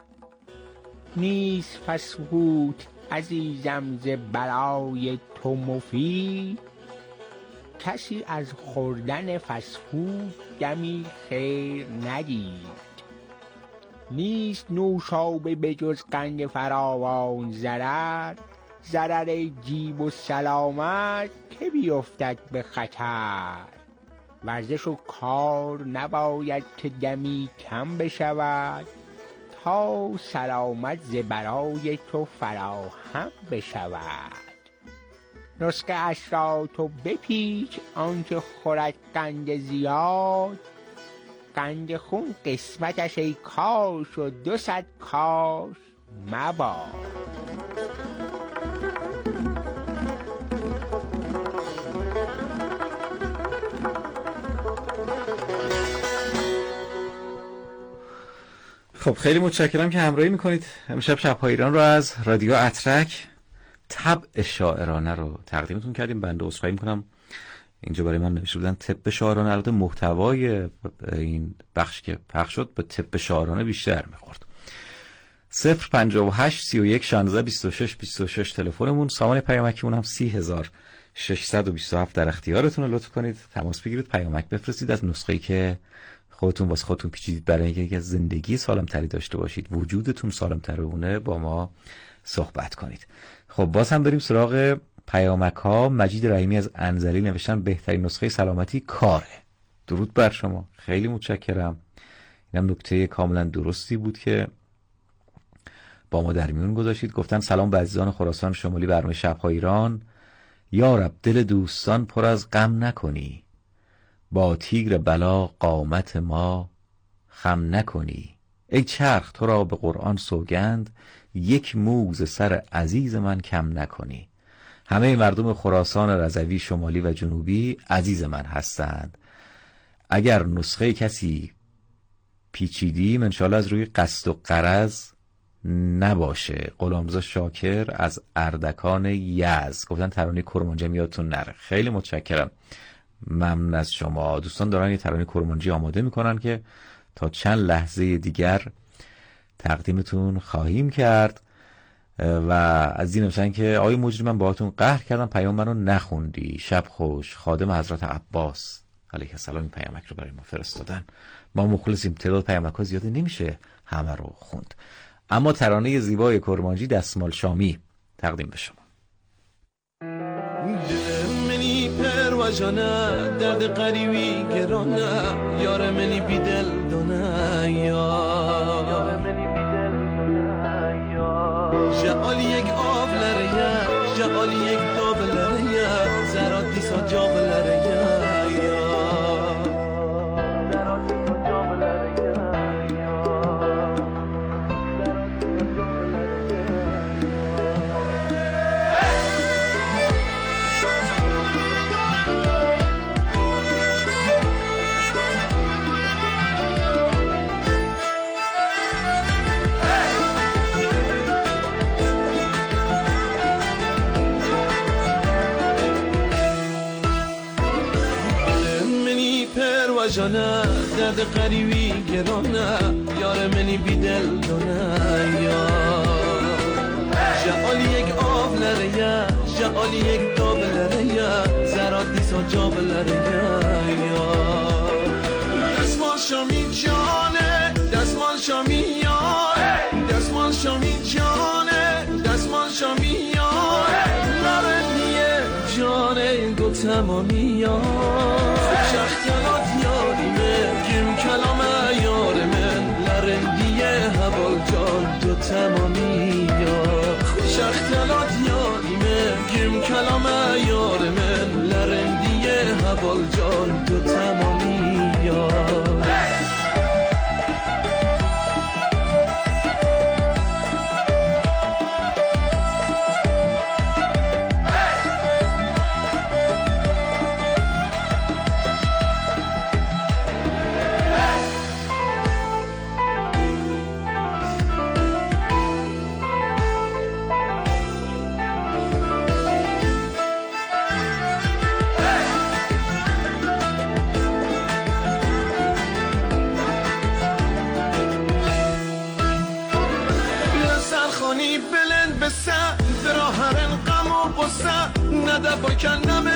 نیست فسفود عزیزم ز برای تو مفید، کسی از خوردن فسفود دمی خیر ندید. نیست نوشابه به جز قند فراوان ضرر، ضرر جیب و سلامت که بیفتد به خطر. ورزش و کار نباید که دمی کم بشود، تا سلامت ز برای تو فراهم بشود. نسخه اش را تو بپیچ آنکه خورد قند زیاد، قند خون قسمتش ای کاش و 200 کاش مباد. خب خیلی متشکرم که همراهی میکنید. امشب شب‌های ایران رو از رادیو اترک طبع شاعرانه رو تقدیمتون کردیم. بنده عذرخواهی میکنم، اینجا برای من نوشته بودن طب شاعرانه، البته محتوای این بخش که پخش شد به طب شاعرانه بیشتر میخورد. 058 31 16 26 26 تلفنمون، سامان پیامکیمون هم 30627 در اختیارتون. لطف کنید تماس بگیرید، پیامک بفرستید از نسخه‌ای که خودتون واسه خودتون پیچیدید برای اینکه زندگی سالم‌تری داشته باشید، وجودتون سالم‌تر بمونه، با ما صحبت کنید. خب باز هم بریم سراغ پیامک ها. مجید رحیمی از انزلی نوشتن بهترین نسخه سلامتی کاره. درود بر شما، خیلی متشکرم. اینم نکته کاملا درستی بود که با ما در میون گذاشتید. گفتن سلام به عزیزان خراسان شمالی، برنامه شب‌های ایران. یا رب دل دوستان پر از غم نکنی، با تیگر بلا قامت ما خم نکنی. ای چرخ تو را به قرآن سوگند، یک موز سر عزیز من کم نکنی. همه مردم خراسان رضوی شمالی و جنوبی عزیز من هستند. اگر نسخه کسی پیچیدیم انشاءالله از روی قصد و غرض نباشه. غلامرضا شاکر از اردکان یزد گفتن ترانه کرمانجی یادتون نره. خیلی متشکرم، ممنون از شما. دوستان دارن یه ترانه کرمانجی آماده میکنن که تا چند لحظه دیگر تقدیمتون خواهیم کرد. و از این نوشتن که آقای مجری من باهاتون قهر کردم، پیام منو نخوندی. شب خوش، خادم حضرت عباس علیه السلام این پیامک رو برای ما فرستادن. ما مخلصیم، تعداد پیامک ها زیاده نمیشه همه رو خوند. اما ترانه زیبای کرمانجی دستمال شامی تقدیم به شما. منی پروژانه درد قریبی گرانه، یار منی بی دل دونه، یار منی بی دل دونه، جعالی یک آب لره، جعالی یک داب لره، زراد دیسا جاب لره، جانه درد قریبی گرانه، یار منی بی دل دونه، یار جعالی یک آب لره، جعالی یک داب لره، زراد دیسا جاب لره، یار دستمال شامی جانه، دستمال شامی یار، دستمال شامی جانه، دستمال شامی یار، لرنیه جانه دو تمامی یار، شختیانات یاریمه گیم کلام یار من، لرنگیه حوال جان دو تمامی یار، شختیانات یاریمه گیم کلام یار من، لرنگیه حوال جان دو تمامی یار. هدف و کلم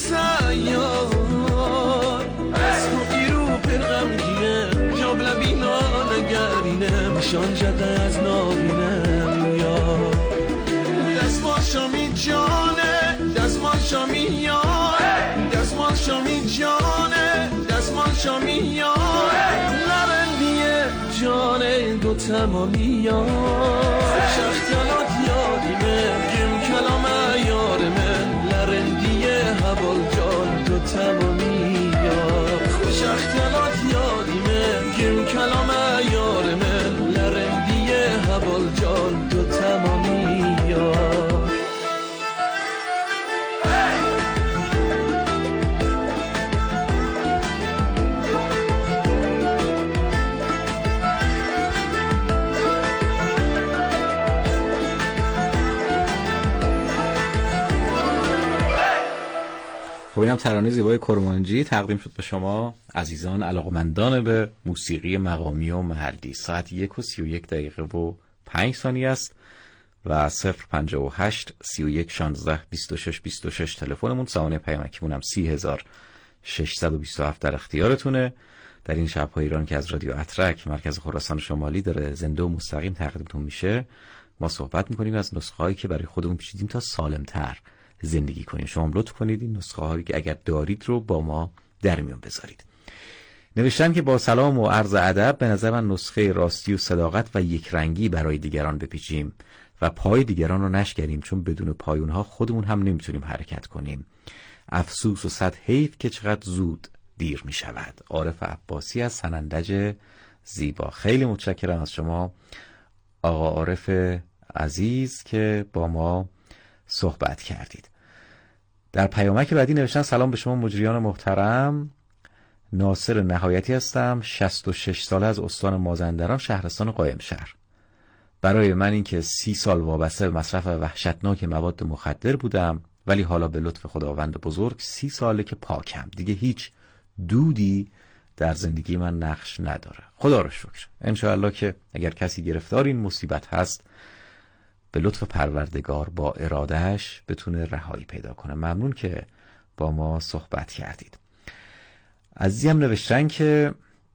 الخسیار از تو ایرو پرغم گیره جاب لبینا نگرینه مشان جده از نابینه یا دستمال شامی جانه دستمال شامی یاره دستمال شامی جانه دستمال شامی یاره لرندیه جانه دو تمامی یاره شختلات یادیمه گم کلام یار من لرندیه حوال جان دو تمامی یاره شختلات یادیمه گم کلام یار من لرندیه حوال جان دو تمامی یاره خب اینم ترانه زیبای کرمانجی تقدیم شد به شما عزیزان علاقمندان به موسیقی مقامی و محلی. ساعت 1:31 است و 058 31 16 26 26 تلفنمون. سامانه پیامکیمون هم 30627 در اختیارتونه. در این شب‌های ایران که از رادیو اترک مرکز خراسان شمالی داره زنده و مستقیم تقدیمتون میشه، ما صحبت میکنیم از نسخه‌هایی که برای خودمون پیچیدیم تا سالم‌تر زندگی کنیم. شما لطف کنید این نسخه هایی که اگر دارید رو با ما در میون بذارید. نوشتن که با سلام و عرض ادب، به نظر من نسخه راستی و صداقت و یک رنگی برای دیگران بپیچیم و پای دیگران رو نشکنیم، چون بدون پای اونها خودمون هم نمیتونیم حرکت کنیم. افسوس و صد حیف که چقدر زود دیر می شود. عارف عباسی از سنندج زیبا. خیلی متشکرم از شما آقا عارف عزیز که با ما صحبت کردید. در پیامک بعدی نوشتن سلام به شما مجریان محترم، ناصر نهایتی هستم، 66 ساله از استان مازندران، شهرستان قائمشهر. برای من این که 30 سال وابسته به مصرف وحشتناک مواد مخدر بودم، ولی حالا به لطف خداوند بزرگ 30 ساله که پاکم، دیگه هیچ دودی در زندگی من نقش نداره. خدا رو شکر. انشاءالله که اگر کسی گرفتار این مصیبت هست به لطف پروردگار با ارادهش بتونه رهایی پیدا کنه. ممنون که با ما صحبت کردید. عزیزی هم نوشتن که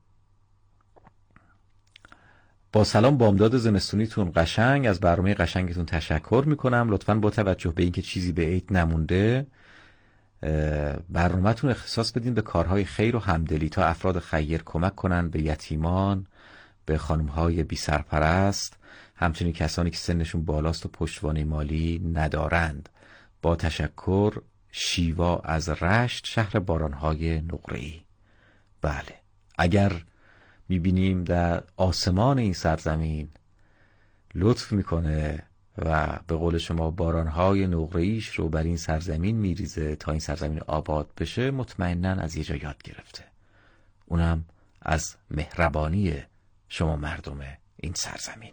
با سلام، بامداد زمستونیتون قشنگ، از برنامه قشنگتون تشکر میکنم. لطفاً با توجه به اینکه چیزی به عید نمونده برنامه‌تون اختصاص بدین به کارهای خیر و همدلی تا افراد خیر کمک کنن به یتیمان، به خانم‌های بی سرپرست، همچنین کسانی که سنشون بالاست و پشتوانه مالی ندارند. با تشکر، شیوا از رشت، شهر بارانهای نقره‌ای. بله، اگر میبینیم در آسمان این سرزمین لطف میکنه و به قول شما بارانهای نقره‌ایش رو بر این سرزمین میریزه تا این سرزمین آباد بشه، مطمئناً از یه جا یاد گرفته، اونم از مهربانی شما مردم این سرزمین.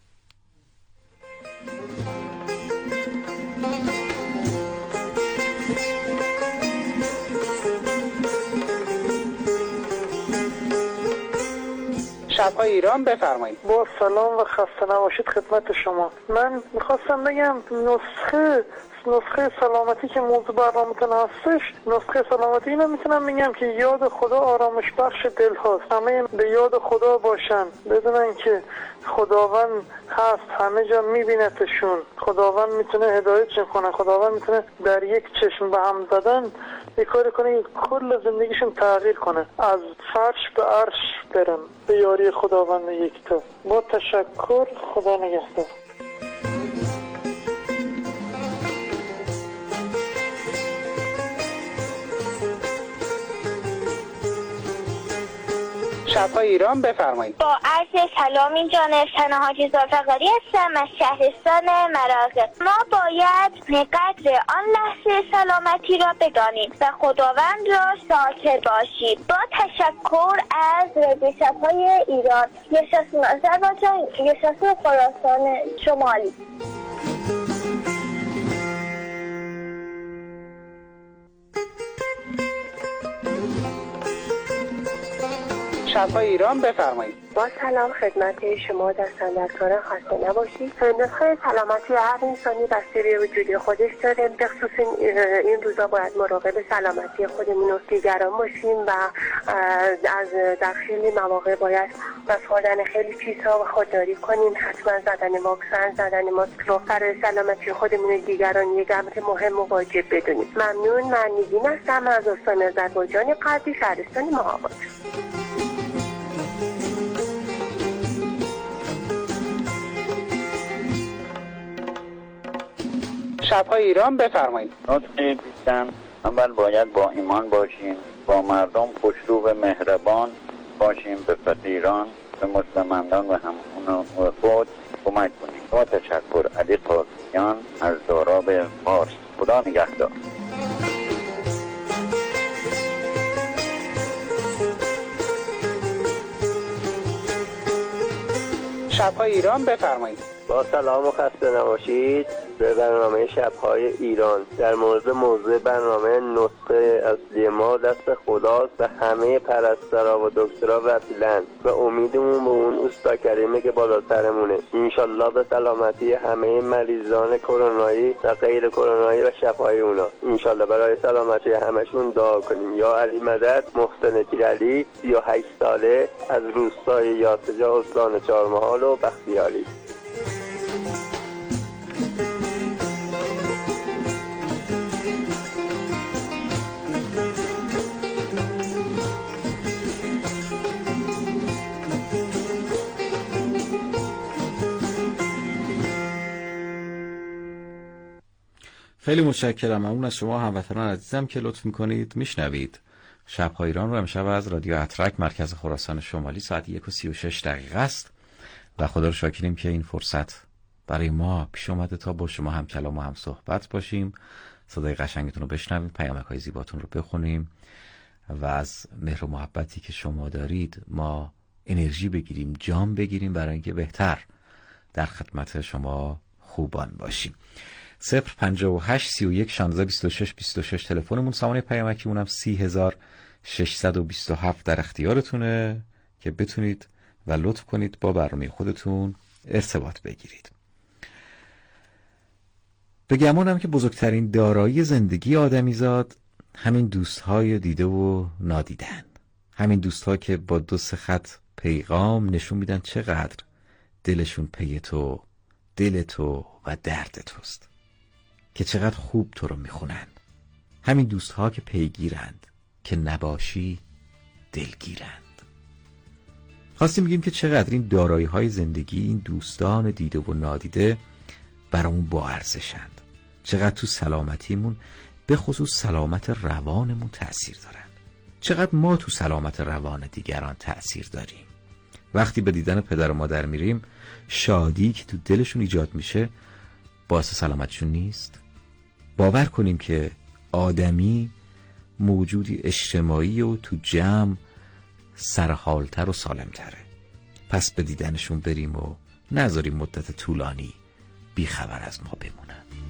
شب‌های ایران بفرمایید. با سلام و خسته نباشید خدمت شما. من میخواستم بگم نسخه سلامتی که موضوع برنامه‌تون هستش، نسخه سلامتی اینو میتونم بگم که یاد خدا آرامش بخش دل هاست. همه به یاد خدا باشن، بدونن که خداوند هست، همه جا میبینتشون، خداوند میتونه هدایتشون کنه، خداوند میتونه در یک چشم به هم زدن یک کاری کنه کل زندگیشون تغییر کنه، از فرش به عرش برن به یاری خداوند یکتا. با تشکر، خدا نگهدار. شب‌های ایران بفرمایید. با عرض سلام، این جانشین حاجی زلفقاری هستم از شهرستان مراغه. ما باید قدر آن لحظه سلامتی را بدانیم و خداوند را شاکر باشیم. با تشکر از رادیو شب‌های ایران، یشاسون آذربایجان، یشاسون خراسان شمالی. شب‌های ایران بفرمایید. با سلام خدمت شما در صندوقداران، خسته نباشید. نسخه سلامتی هر انسانی بستگی وجودی خودش داره. به خصوص این روزا باید مراقب سلامتی خودمون و دیگران باشیم و از در خیلی مواقع باید از خوردن خیلی چیزها و خودداری کنیم. حتما زدن واکسن، زدن ماسک رو برای سلامتی خودمون و دیگران یک امر مهم و واجب بدونیم. ممنون. من نگین هستم از استان آذربایجان غربی، شهرستان مهاباد. شب‌های ایران بفرمایید. نطقی بیستم. اول باید با ایمان باشیم، با مردم خوشرو و مهربان باشیم، به فقیران، به مستمندان و همون خود کمک کنیم. با تشکر. علی قاسمیان از داراب فارس. خدا نگهدار. شب‌های ایران بفرمایید. با سلام و خسته نباشید. به برنامه شب‌های ایران در مورد موضوع برنامه نسخه اصلی ما دست خداست و همه پرستارا و دکترها وسیلن و امیدمون به اون اوستا کریمه که بالا سرمونه. انشالله به سلامتی همه مریضان کرونایی و غیر کرونایی و شفای اونا. انشالله برای سلامتی همشون دعا کنیم. یا علی مدد. محسن تیرعلی، 38 ساله، از روستای یاسجا، استان چهارمحال و بختیاری. خیلی متشکرم. ممنون از شما هموطنان عزیزم که لطف میکنید میشنوید شب‌های ایران رو. امشب از رادیو اترک مرکز خراسان شمالی ساعت 1:36 است و خدا رو شاکریم که این فرصت برای ما پیش اومده تا با شما هم کلام و هم صحبت باشیم، صدای قشنگتون رو بشنویم، پیامک‌های زیباتون رو بخونیم و از مهر و محبتی که شما دارید ما انرژی بگیریم، جام بگیریم برای اینکه بهتر در خدمت شما خوبان باشیم. 058 31 16 26 26 تلفنمون، سامانه پیامکیمون هم 30627 در اختیارتونه که بتونید و لطف کنید با برنامه خودتون ارتباط بگیرید. بگمونم که بزرگترین دارایی زندگی آدمیزاد همین دوستهای دیده و نادیدن، همین دوستها که با 2-3 خط پیغام نشون میدن چقدر دلشون پی تو، دل تو و درد توست، که چقدر خوب تو رو میخونن. همین دوستها که پیگیرند، که نباشی دلگیرند. خواستیم بگیم که چقدر این دارایی های زندگی، این دوستان دیده و نادیده برامون با ارزشند، چقدر تو سلامتیمون، به خصوص سلامت روانمون تأثیر دارن، چقدر ما تو سلامت روان دیگران تأثیر داریم. وقتی به دیدن پدر و مادر میریم، شادی که تو دلشون ایجاد میشه باعث سلامتشون نیست؟ باور کنیم که آدمی موجودی اجتماعی و تو جمع سرحالتر و سالمتره. پس به دیدنشون بریم و نذاریم مدت طولانی بیخبر از ما بمونن.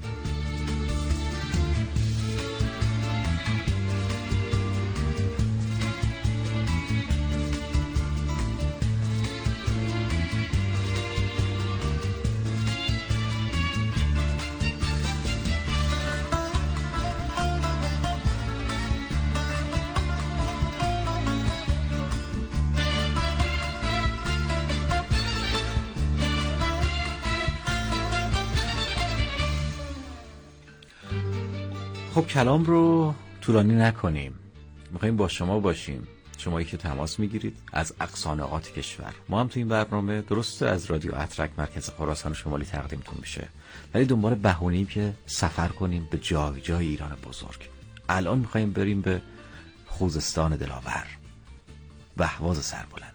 خب کلام رو طولانی نکنیم، میخواییم با شما باشیم، شمایی که تماس میگیرید از اقصا نقاط کشور. ما هم تو این برنامه درسته از رادیو اترک مرکز خراسان شمالی تقدیمتون میشه، ولی دنبال بهونه‌ایم که سفر کنیم به جای جای ایران بزرگ. الان میخواییم بریم به خوزستان دلاور و اهواز سربلند.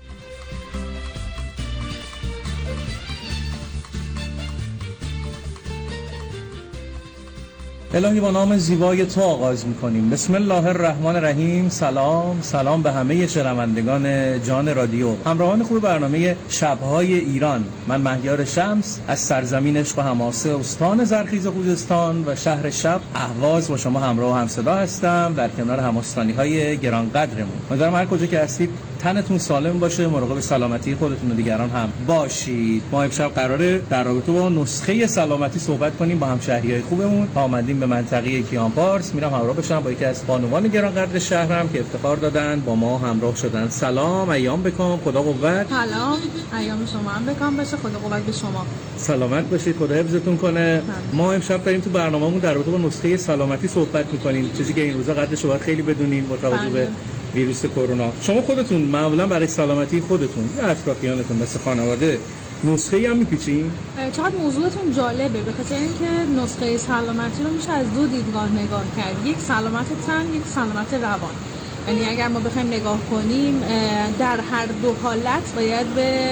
الهی با نام زیبای تو آغاز میکنیم. بسم الله الرحمن الرحیم. سلام به همه شنوندگان جان رادیو، همراهان خوب برنامه شب‌های ایران. من مهیار شمس از سرزمین عشق و حماسه استان زرخیز خوزستان و شهر شب اهواز با شما همراه و همصدا هستم در کنار هم‌استانی‌های گرانقدرمون. امیدوارم هر کجا که هستید تنتون سالم باشه، مراقب سلامتی خودتون و دیگران هم باشید. ما امشب قراره در رابطه با نسخه سلامتی صحبت کنیم با همشهریای خوبمون. آمدیم به منطقه کیان پارس، میرم همراه بشم با یکی از بانوان گرانقدر شهرم که افتخار دادن با ما همراه شدن. سلام، ایام بکام، خدا قوت. سلام، ایام شما هم بکام باشه، خدا قوت به شما. سلامت باشید، خدا حفظتون کنه. ما امشب داریم تو برنامه‌مون در رابطه با نسخه سلامتی صحبت می‌کنیم، چیزی که این روزا قدرش باید خیلی بدونین با توجه به ویروس کرونا. شما خودتون معمولا برای سلامتی خودتون یا اطرافیانتون مثل خانواده نسخه‌ای هم می‌پیچین؟ چقدر موضوعتون جالبه، به خاطر اینکه نسخه سلامتی رو میشه از دو دیدگاه نگاه کرد، یک سلامت تن، یک سلامت روان. یعنی اگر ما بخوایم نگاه کنیم در هر دو حالت باید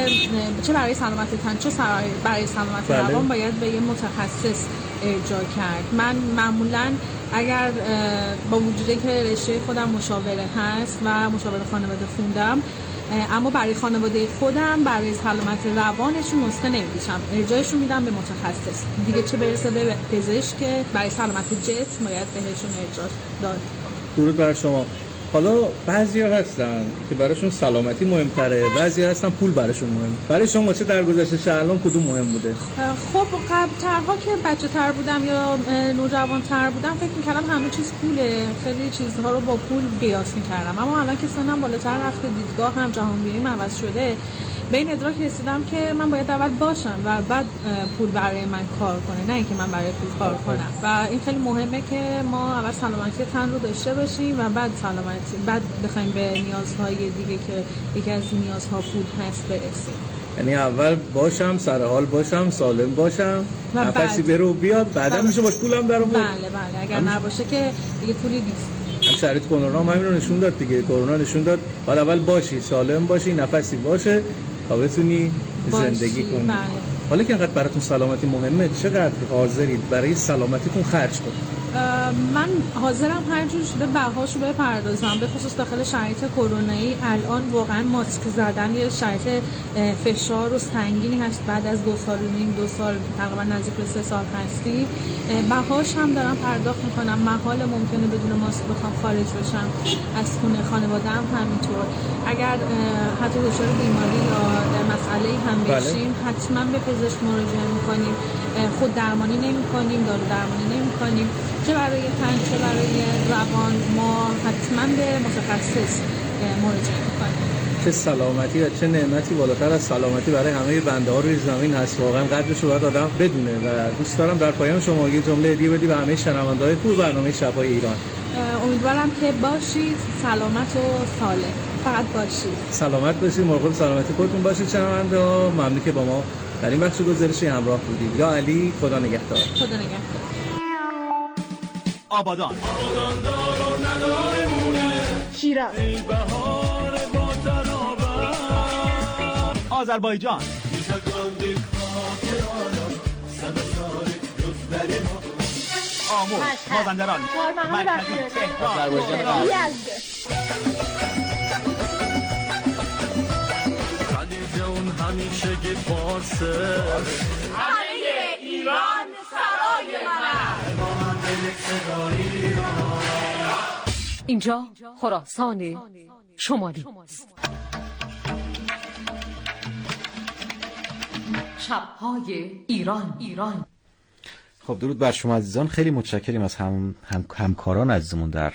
چه برای سلامت تن چه برای سلامت روان باید به یه متخصص ارجاع کرد. من معمولا اگر با وجودی که رشته خودم مشاوره هست و مشاوره خانواده خوندم، اما برای خانواده خودم برای سلامت روانشون نسخه نمی‌پیچم، ارجاعشون میدم به متخصص دیگه، چه برسه به پزشک که برای سلامت جسم باید بهشون ارجاع داد. درود بر شما. حالا بعضیا هستن که براشون سلامتی مهمتره، بعضیا هستن پول براشون مهم. برای شما چه در گذشته الان کدوم مهم بوده؟ خب قبل‌ترها که بچه‌تر بودم یا نوجوان‌تر بودم فکر می‌کردم همه چیز پوله، خیلی چیزها رو با پول قیاس می‌کردم، اما الان که سنم بالاتر رفته، دیدگاه هم جهانبینیم عوض شده، به این ادراک رسیدم که من باید اول باشم و بعد پول برای من کار کنه، نه اینکه من برای پول کار کنم. و این خیلی مهمه که ما اول سلامتی تن رو داشته باشیم و بعد بعد بخوایم به نیازهای دیگه که یکی از نیازها پول هست برسیم. یعنی اول باشم، سر حال باشم، سالم باشم، نفسی بره و بیاد، بعدا میشه باش پولم در آورد. بله اگر نباشه که دیگه پولی نیست. هم شرایط کرونا هم همین رو نشون داد دیگه. کرونا نشون داد باید اول باشی، سالم باشی، نفسی باشه تا بتونی زندگی کنی. بله. حالا که انقدر براتون سلامتی مهمه، چقدر حاضرید برای سلامتیتون خرج کنید؟ من حاضرم هر جور شده بهاشو بپردازم، به خصوص داخل شرایط کرونایی. الان واقعا ماسک زدن یه شرایط فشار و سنگینی هست، بعد از 2 سال و نیم، 2 سال تقریبا نزدیک به 3 سال هستی، بهاش هم دارم پرداخت میکنم. محال ممکنه بدون ماسک بخوام خارج بشم از خونه، خانواده هم همینطور. اگر حتی دچار بیماری یا مسئله هم بشیم حتما به پزشک مراجعه میکنیم، خود درمانی نمیکنیم، دارو درمانی نمیکنیم، چه برای تن چه برای روان ما حتما به متخصص مراجعه میکنیم. چه سلامتی و چه نعمتی بالاتر از سلامتی برای همه بنده ها روی زمین هست، واقعا قدرش رو باید آدم بدونه. و دوست دارم در پایان شما یه جمله هدیه بدی به همه شنونده‌های خوب برنامه شب‌های ایران. امیدوارم که باشید سلامت و سالم، فقط باشید سلامت باشید، مراقب سلامتی خودتون باشید. شنونده ممنون که با ما در این بخش گزارشی همراه بودید. یا علی، خدا نگهدار. خدا نگهدار. آبادان شیراز، آذربایجان، آموز، مازندران، مرکزی، تهران، یزد. همیشه پارسه همه ایران سرای من. اینجا خراسان شمالی. شب‌های ایران. خب درود بر شما عزیزان، خیلی متشکریم از همکاران عزیزمون در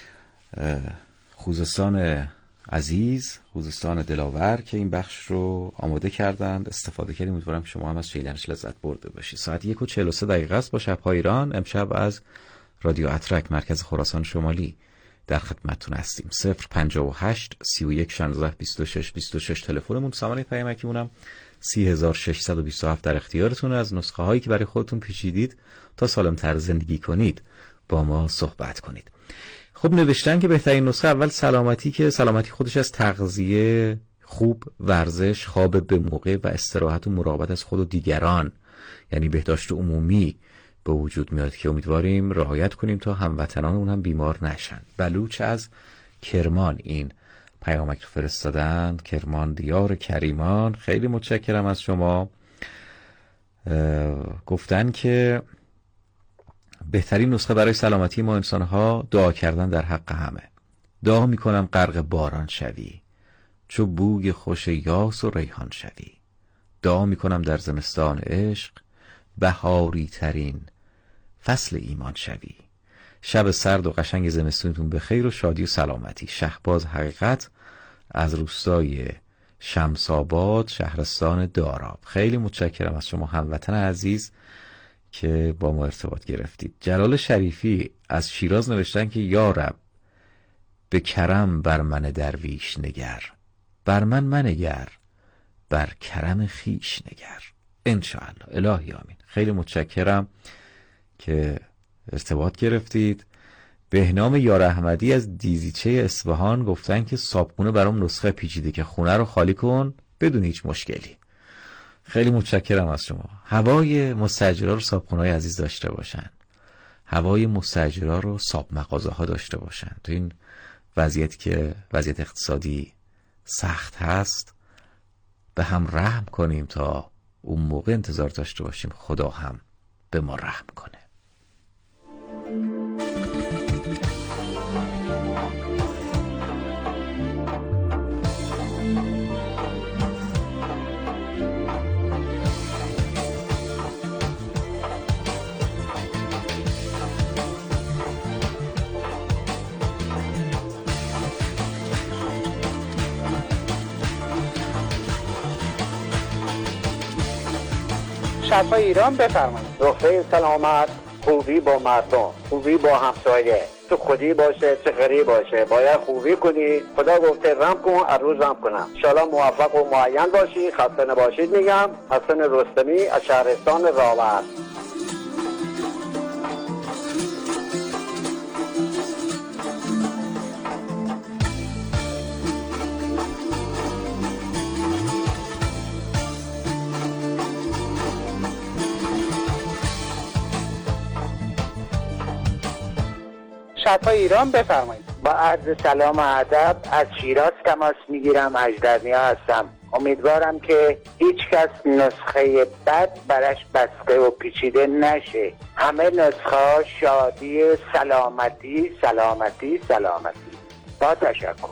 خوزستان عزیز، خوزستان دلاور که این بخش رو آماده کردند، استفاده کردیم. امیدوارم که شما هم از شنیدنش لذت برده باشید. ساعت 1:43 است با شب‌های ایران. امشب از رادیو اترک مرکز خراسان شمالی در خدمتتون هستیم. 058 31 16 26 26 تلفنمون، سامانه پیامکیمونم 3627 در اختیارتون. از نسخه هایی که برای خودتون پیچیدید تا سالم‌تر زندگی کنید با ما صحبت کنید. خب نوشتن که بهترین نسخه اول سلامتی، که سلامتی خودش از تغذیه خوب، ورزش، خواب به موقع و استراحت و مراقبت از خود و دیگران، یعنی بهداشت عمومی به وجود میاد که امیدواریم رعایت کنیم تا هموطنانمون هم بیمار نشن. بلوچ از کرمان این پیامک رو فرستادن. کرمان دیار کریمان، خیلی متشکرم از شما. گفتن که بهترین نسخه برای سلامتی ما انسان‌ها دعا کردن در حق همه. دعا میکنم غرق باران شوی، چو بوی خوش یاس و ریحان شوی. دعا میکنم در زمستان عشق بهاری ترین فصل ایمان شوی. شب سرد و قشنگ زمستونتون به خیر و شادی و سلامتی. شهباز حقیقت از روستای شمس‌آباد شهرستان داراب. خیلی متشکرم از شما هموطن عزیز که با ما ارتباط گرفتید. جلال شریفی از شیراز نوشتن که یا رب به کرم بر من درویش نگر، بر من منگر بر کرم خیش نگر. انشاءالله. الهی آمین. خیلی متشکرم که ارتباط گرفتید. بهنام یار احمدی از دیزیچه اصفهان گفتن که صابخونه برام نسخه پیچیده که خونه رو خالی کن بدون هیچ مشکلی. خیلی متشکرم از شما. هوای مستاجرها رو صابخونه‌های عزیز داشته باشن. هوای مستاجرها رو صاب مغازه ها داشته باشن. تو این وضعیت که وضعیت اقتصادی سخت هست به هم رحم کنیم تا اون موقع انتظار داشته باشیم خدا هم به ما رحم کنه. شب‌های ایران بفرمایید. نقطه سلامت، خوبی با مردم، خوبی با همسایه، چه خودی باشه چه غریب باشه باید خوبی کنی. خدا گفته رحم کن، هر روز رحم کنم. انشالله موفق و معین باشی. خسته نباشید. میگم حسن رستمی از شهرستان راور. شب‌های ایران بفرمایید. با عرض سلام و ادب از شیراز تماس میگیرم. اجدرنیا هستم. امیدوارم که هیچ کس نسخه بد برش بسته و پیچیده نشه. همه نسخه ها شادی، سلامتی سلامتی سلامتی. با تشکر.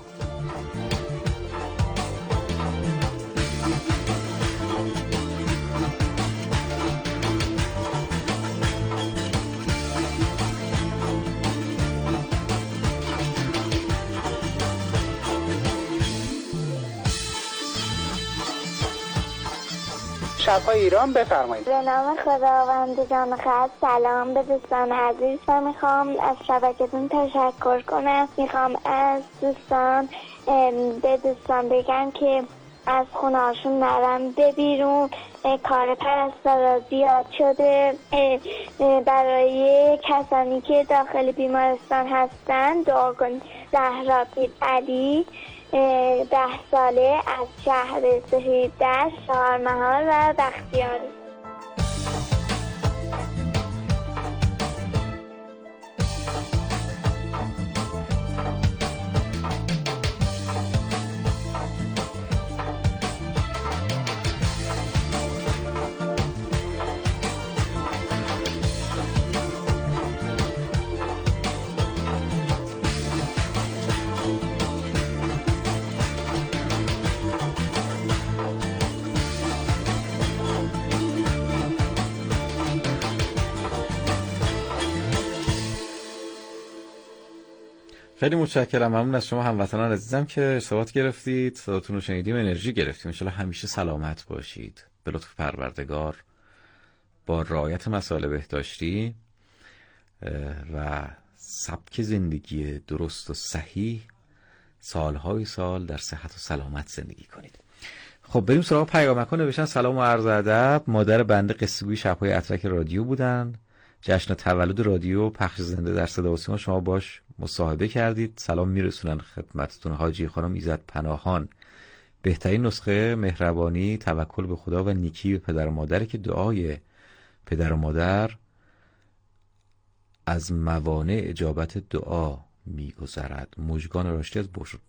شب‌های ایران بفرمایید. به نام خداوند جان خواهد سلام به دوستان عزیز و میخوام از شبکتون تشکر کنم. میخوام از دوستان به دوستان بگم که از خونه هاشون نرم به بیرون. کار پرستارا زیاد شده. برای کسانی که داخل بیمارستان هستن دعا کنید. زهرا پیر علی 10 ساله از شهر سهیددشت، چهارمحال و بختیاری. خیلی متشکرم. ممنون از شما هموطنان عزیزم که ارتباط گرفتید، صداتون رو شنیدیم، انرژی گرفتیم. انشالله همیشه سلامت باشید به لطف پروردگار، با رعایت مسائل بهداشتی و سبک زندگی درست و صحیح سالهای سال در صحت و سلامت زندگی کنید. خب بریم سراغ پیامک‌ها. نوشتن سلام و عرض ادب. مادر بنده قصه‌گوی شب‌های اترک رادیو بودن. جشن تولد رادیو پخش زنده در صدا و سیما شما باش مصاحبه کردید. سلام میرسونن خدمتتون حاجی خانم ایزد پناهان. بهترین نسخه مهربانی، توکل به خدا و نیکی به پدر و مادر که دعای پدر و مادر از موانع اجابت دعا میگذرد. مژگان راشدی از بوشهر.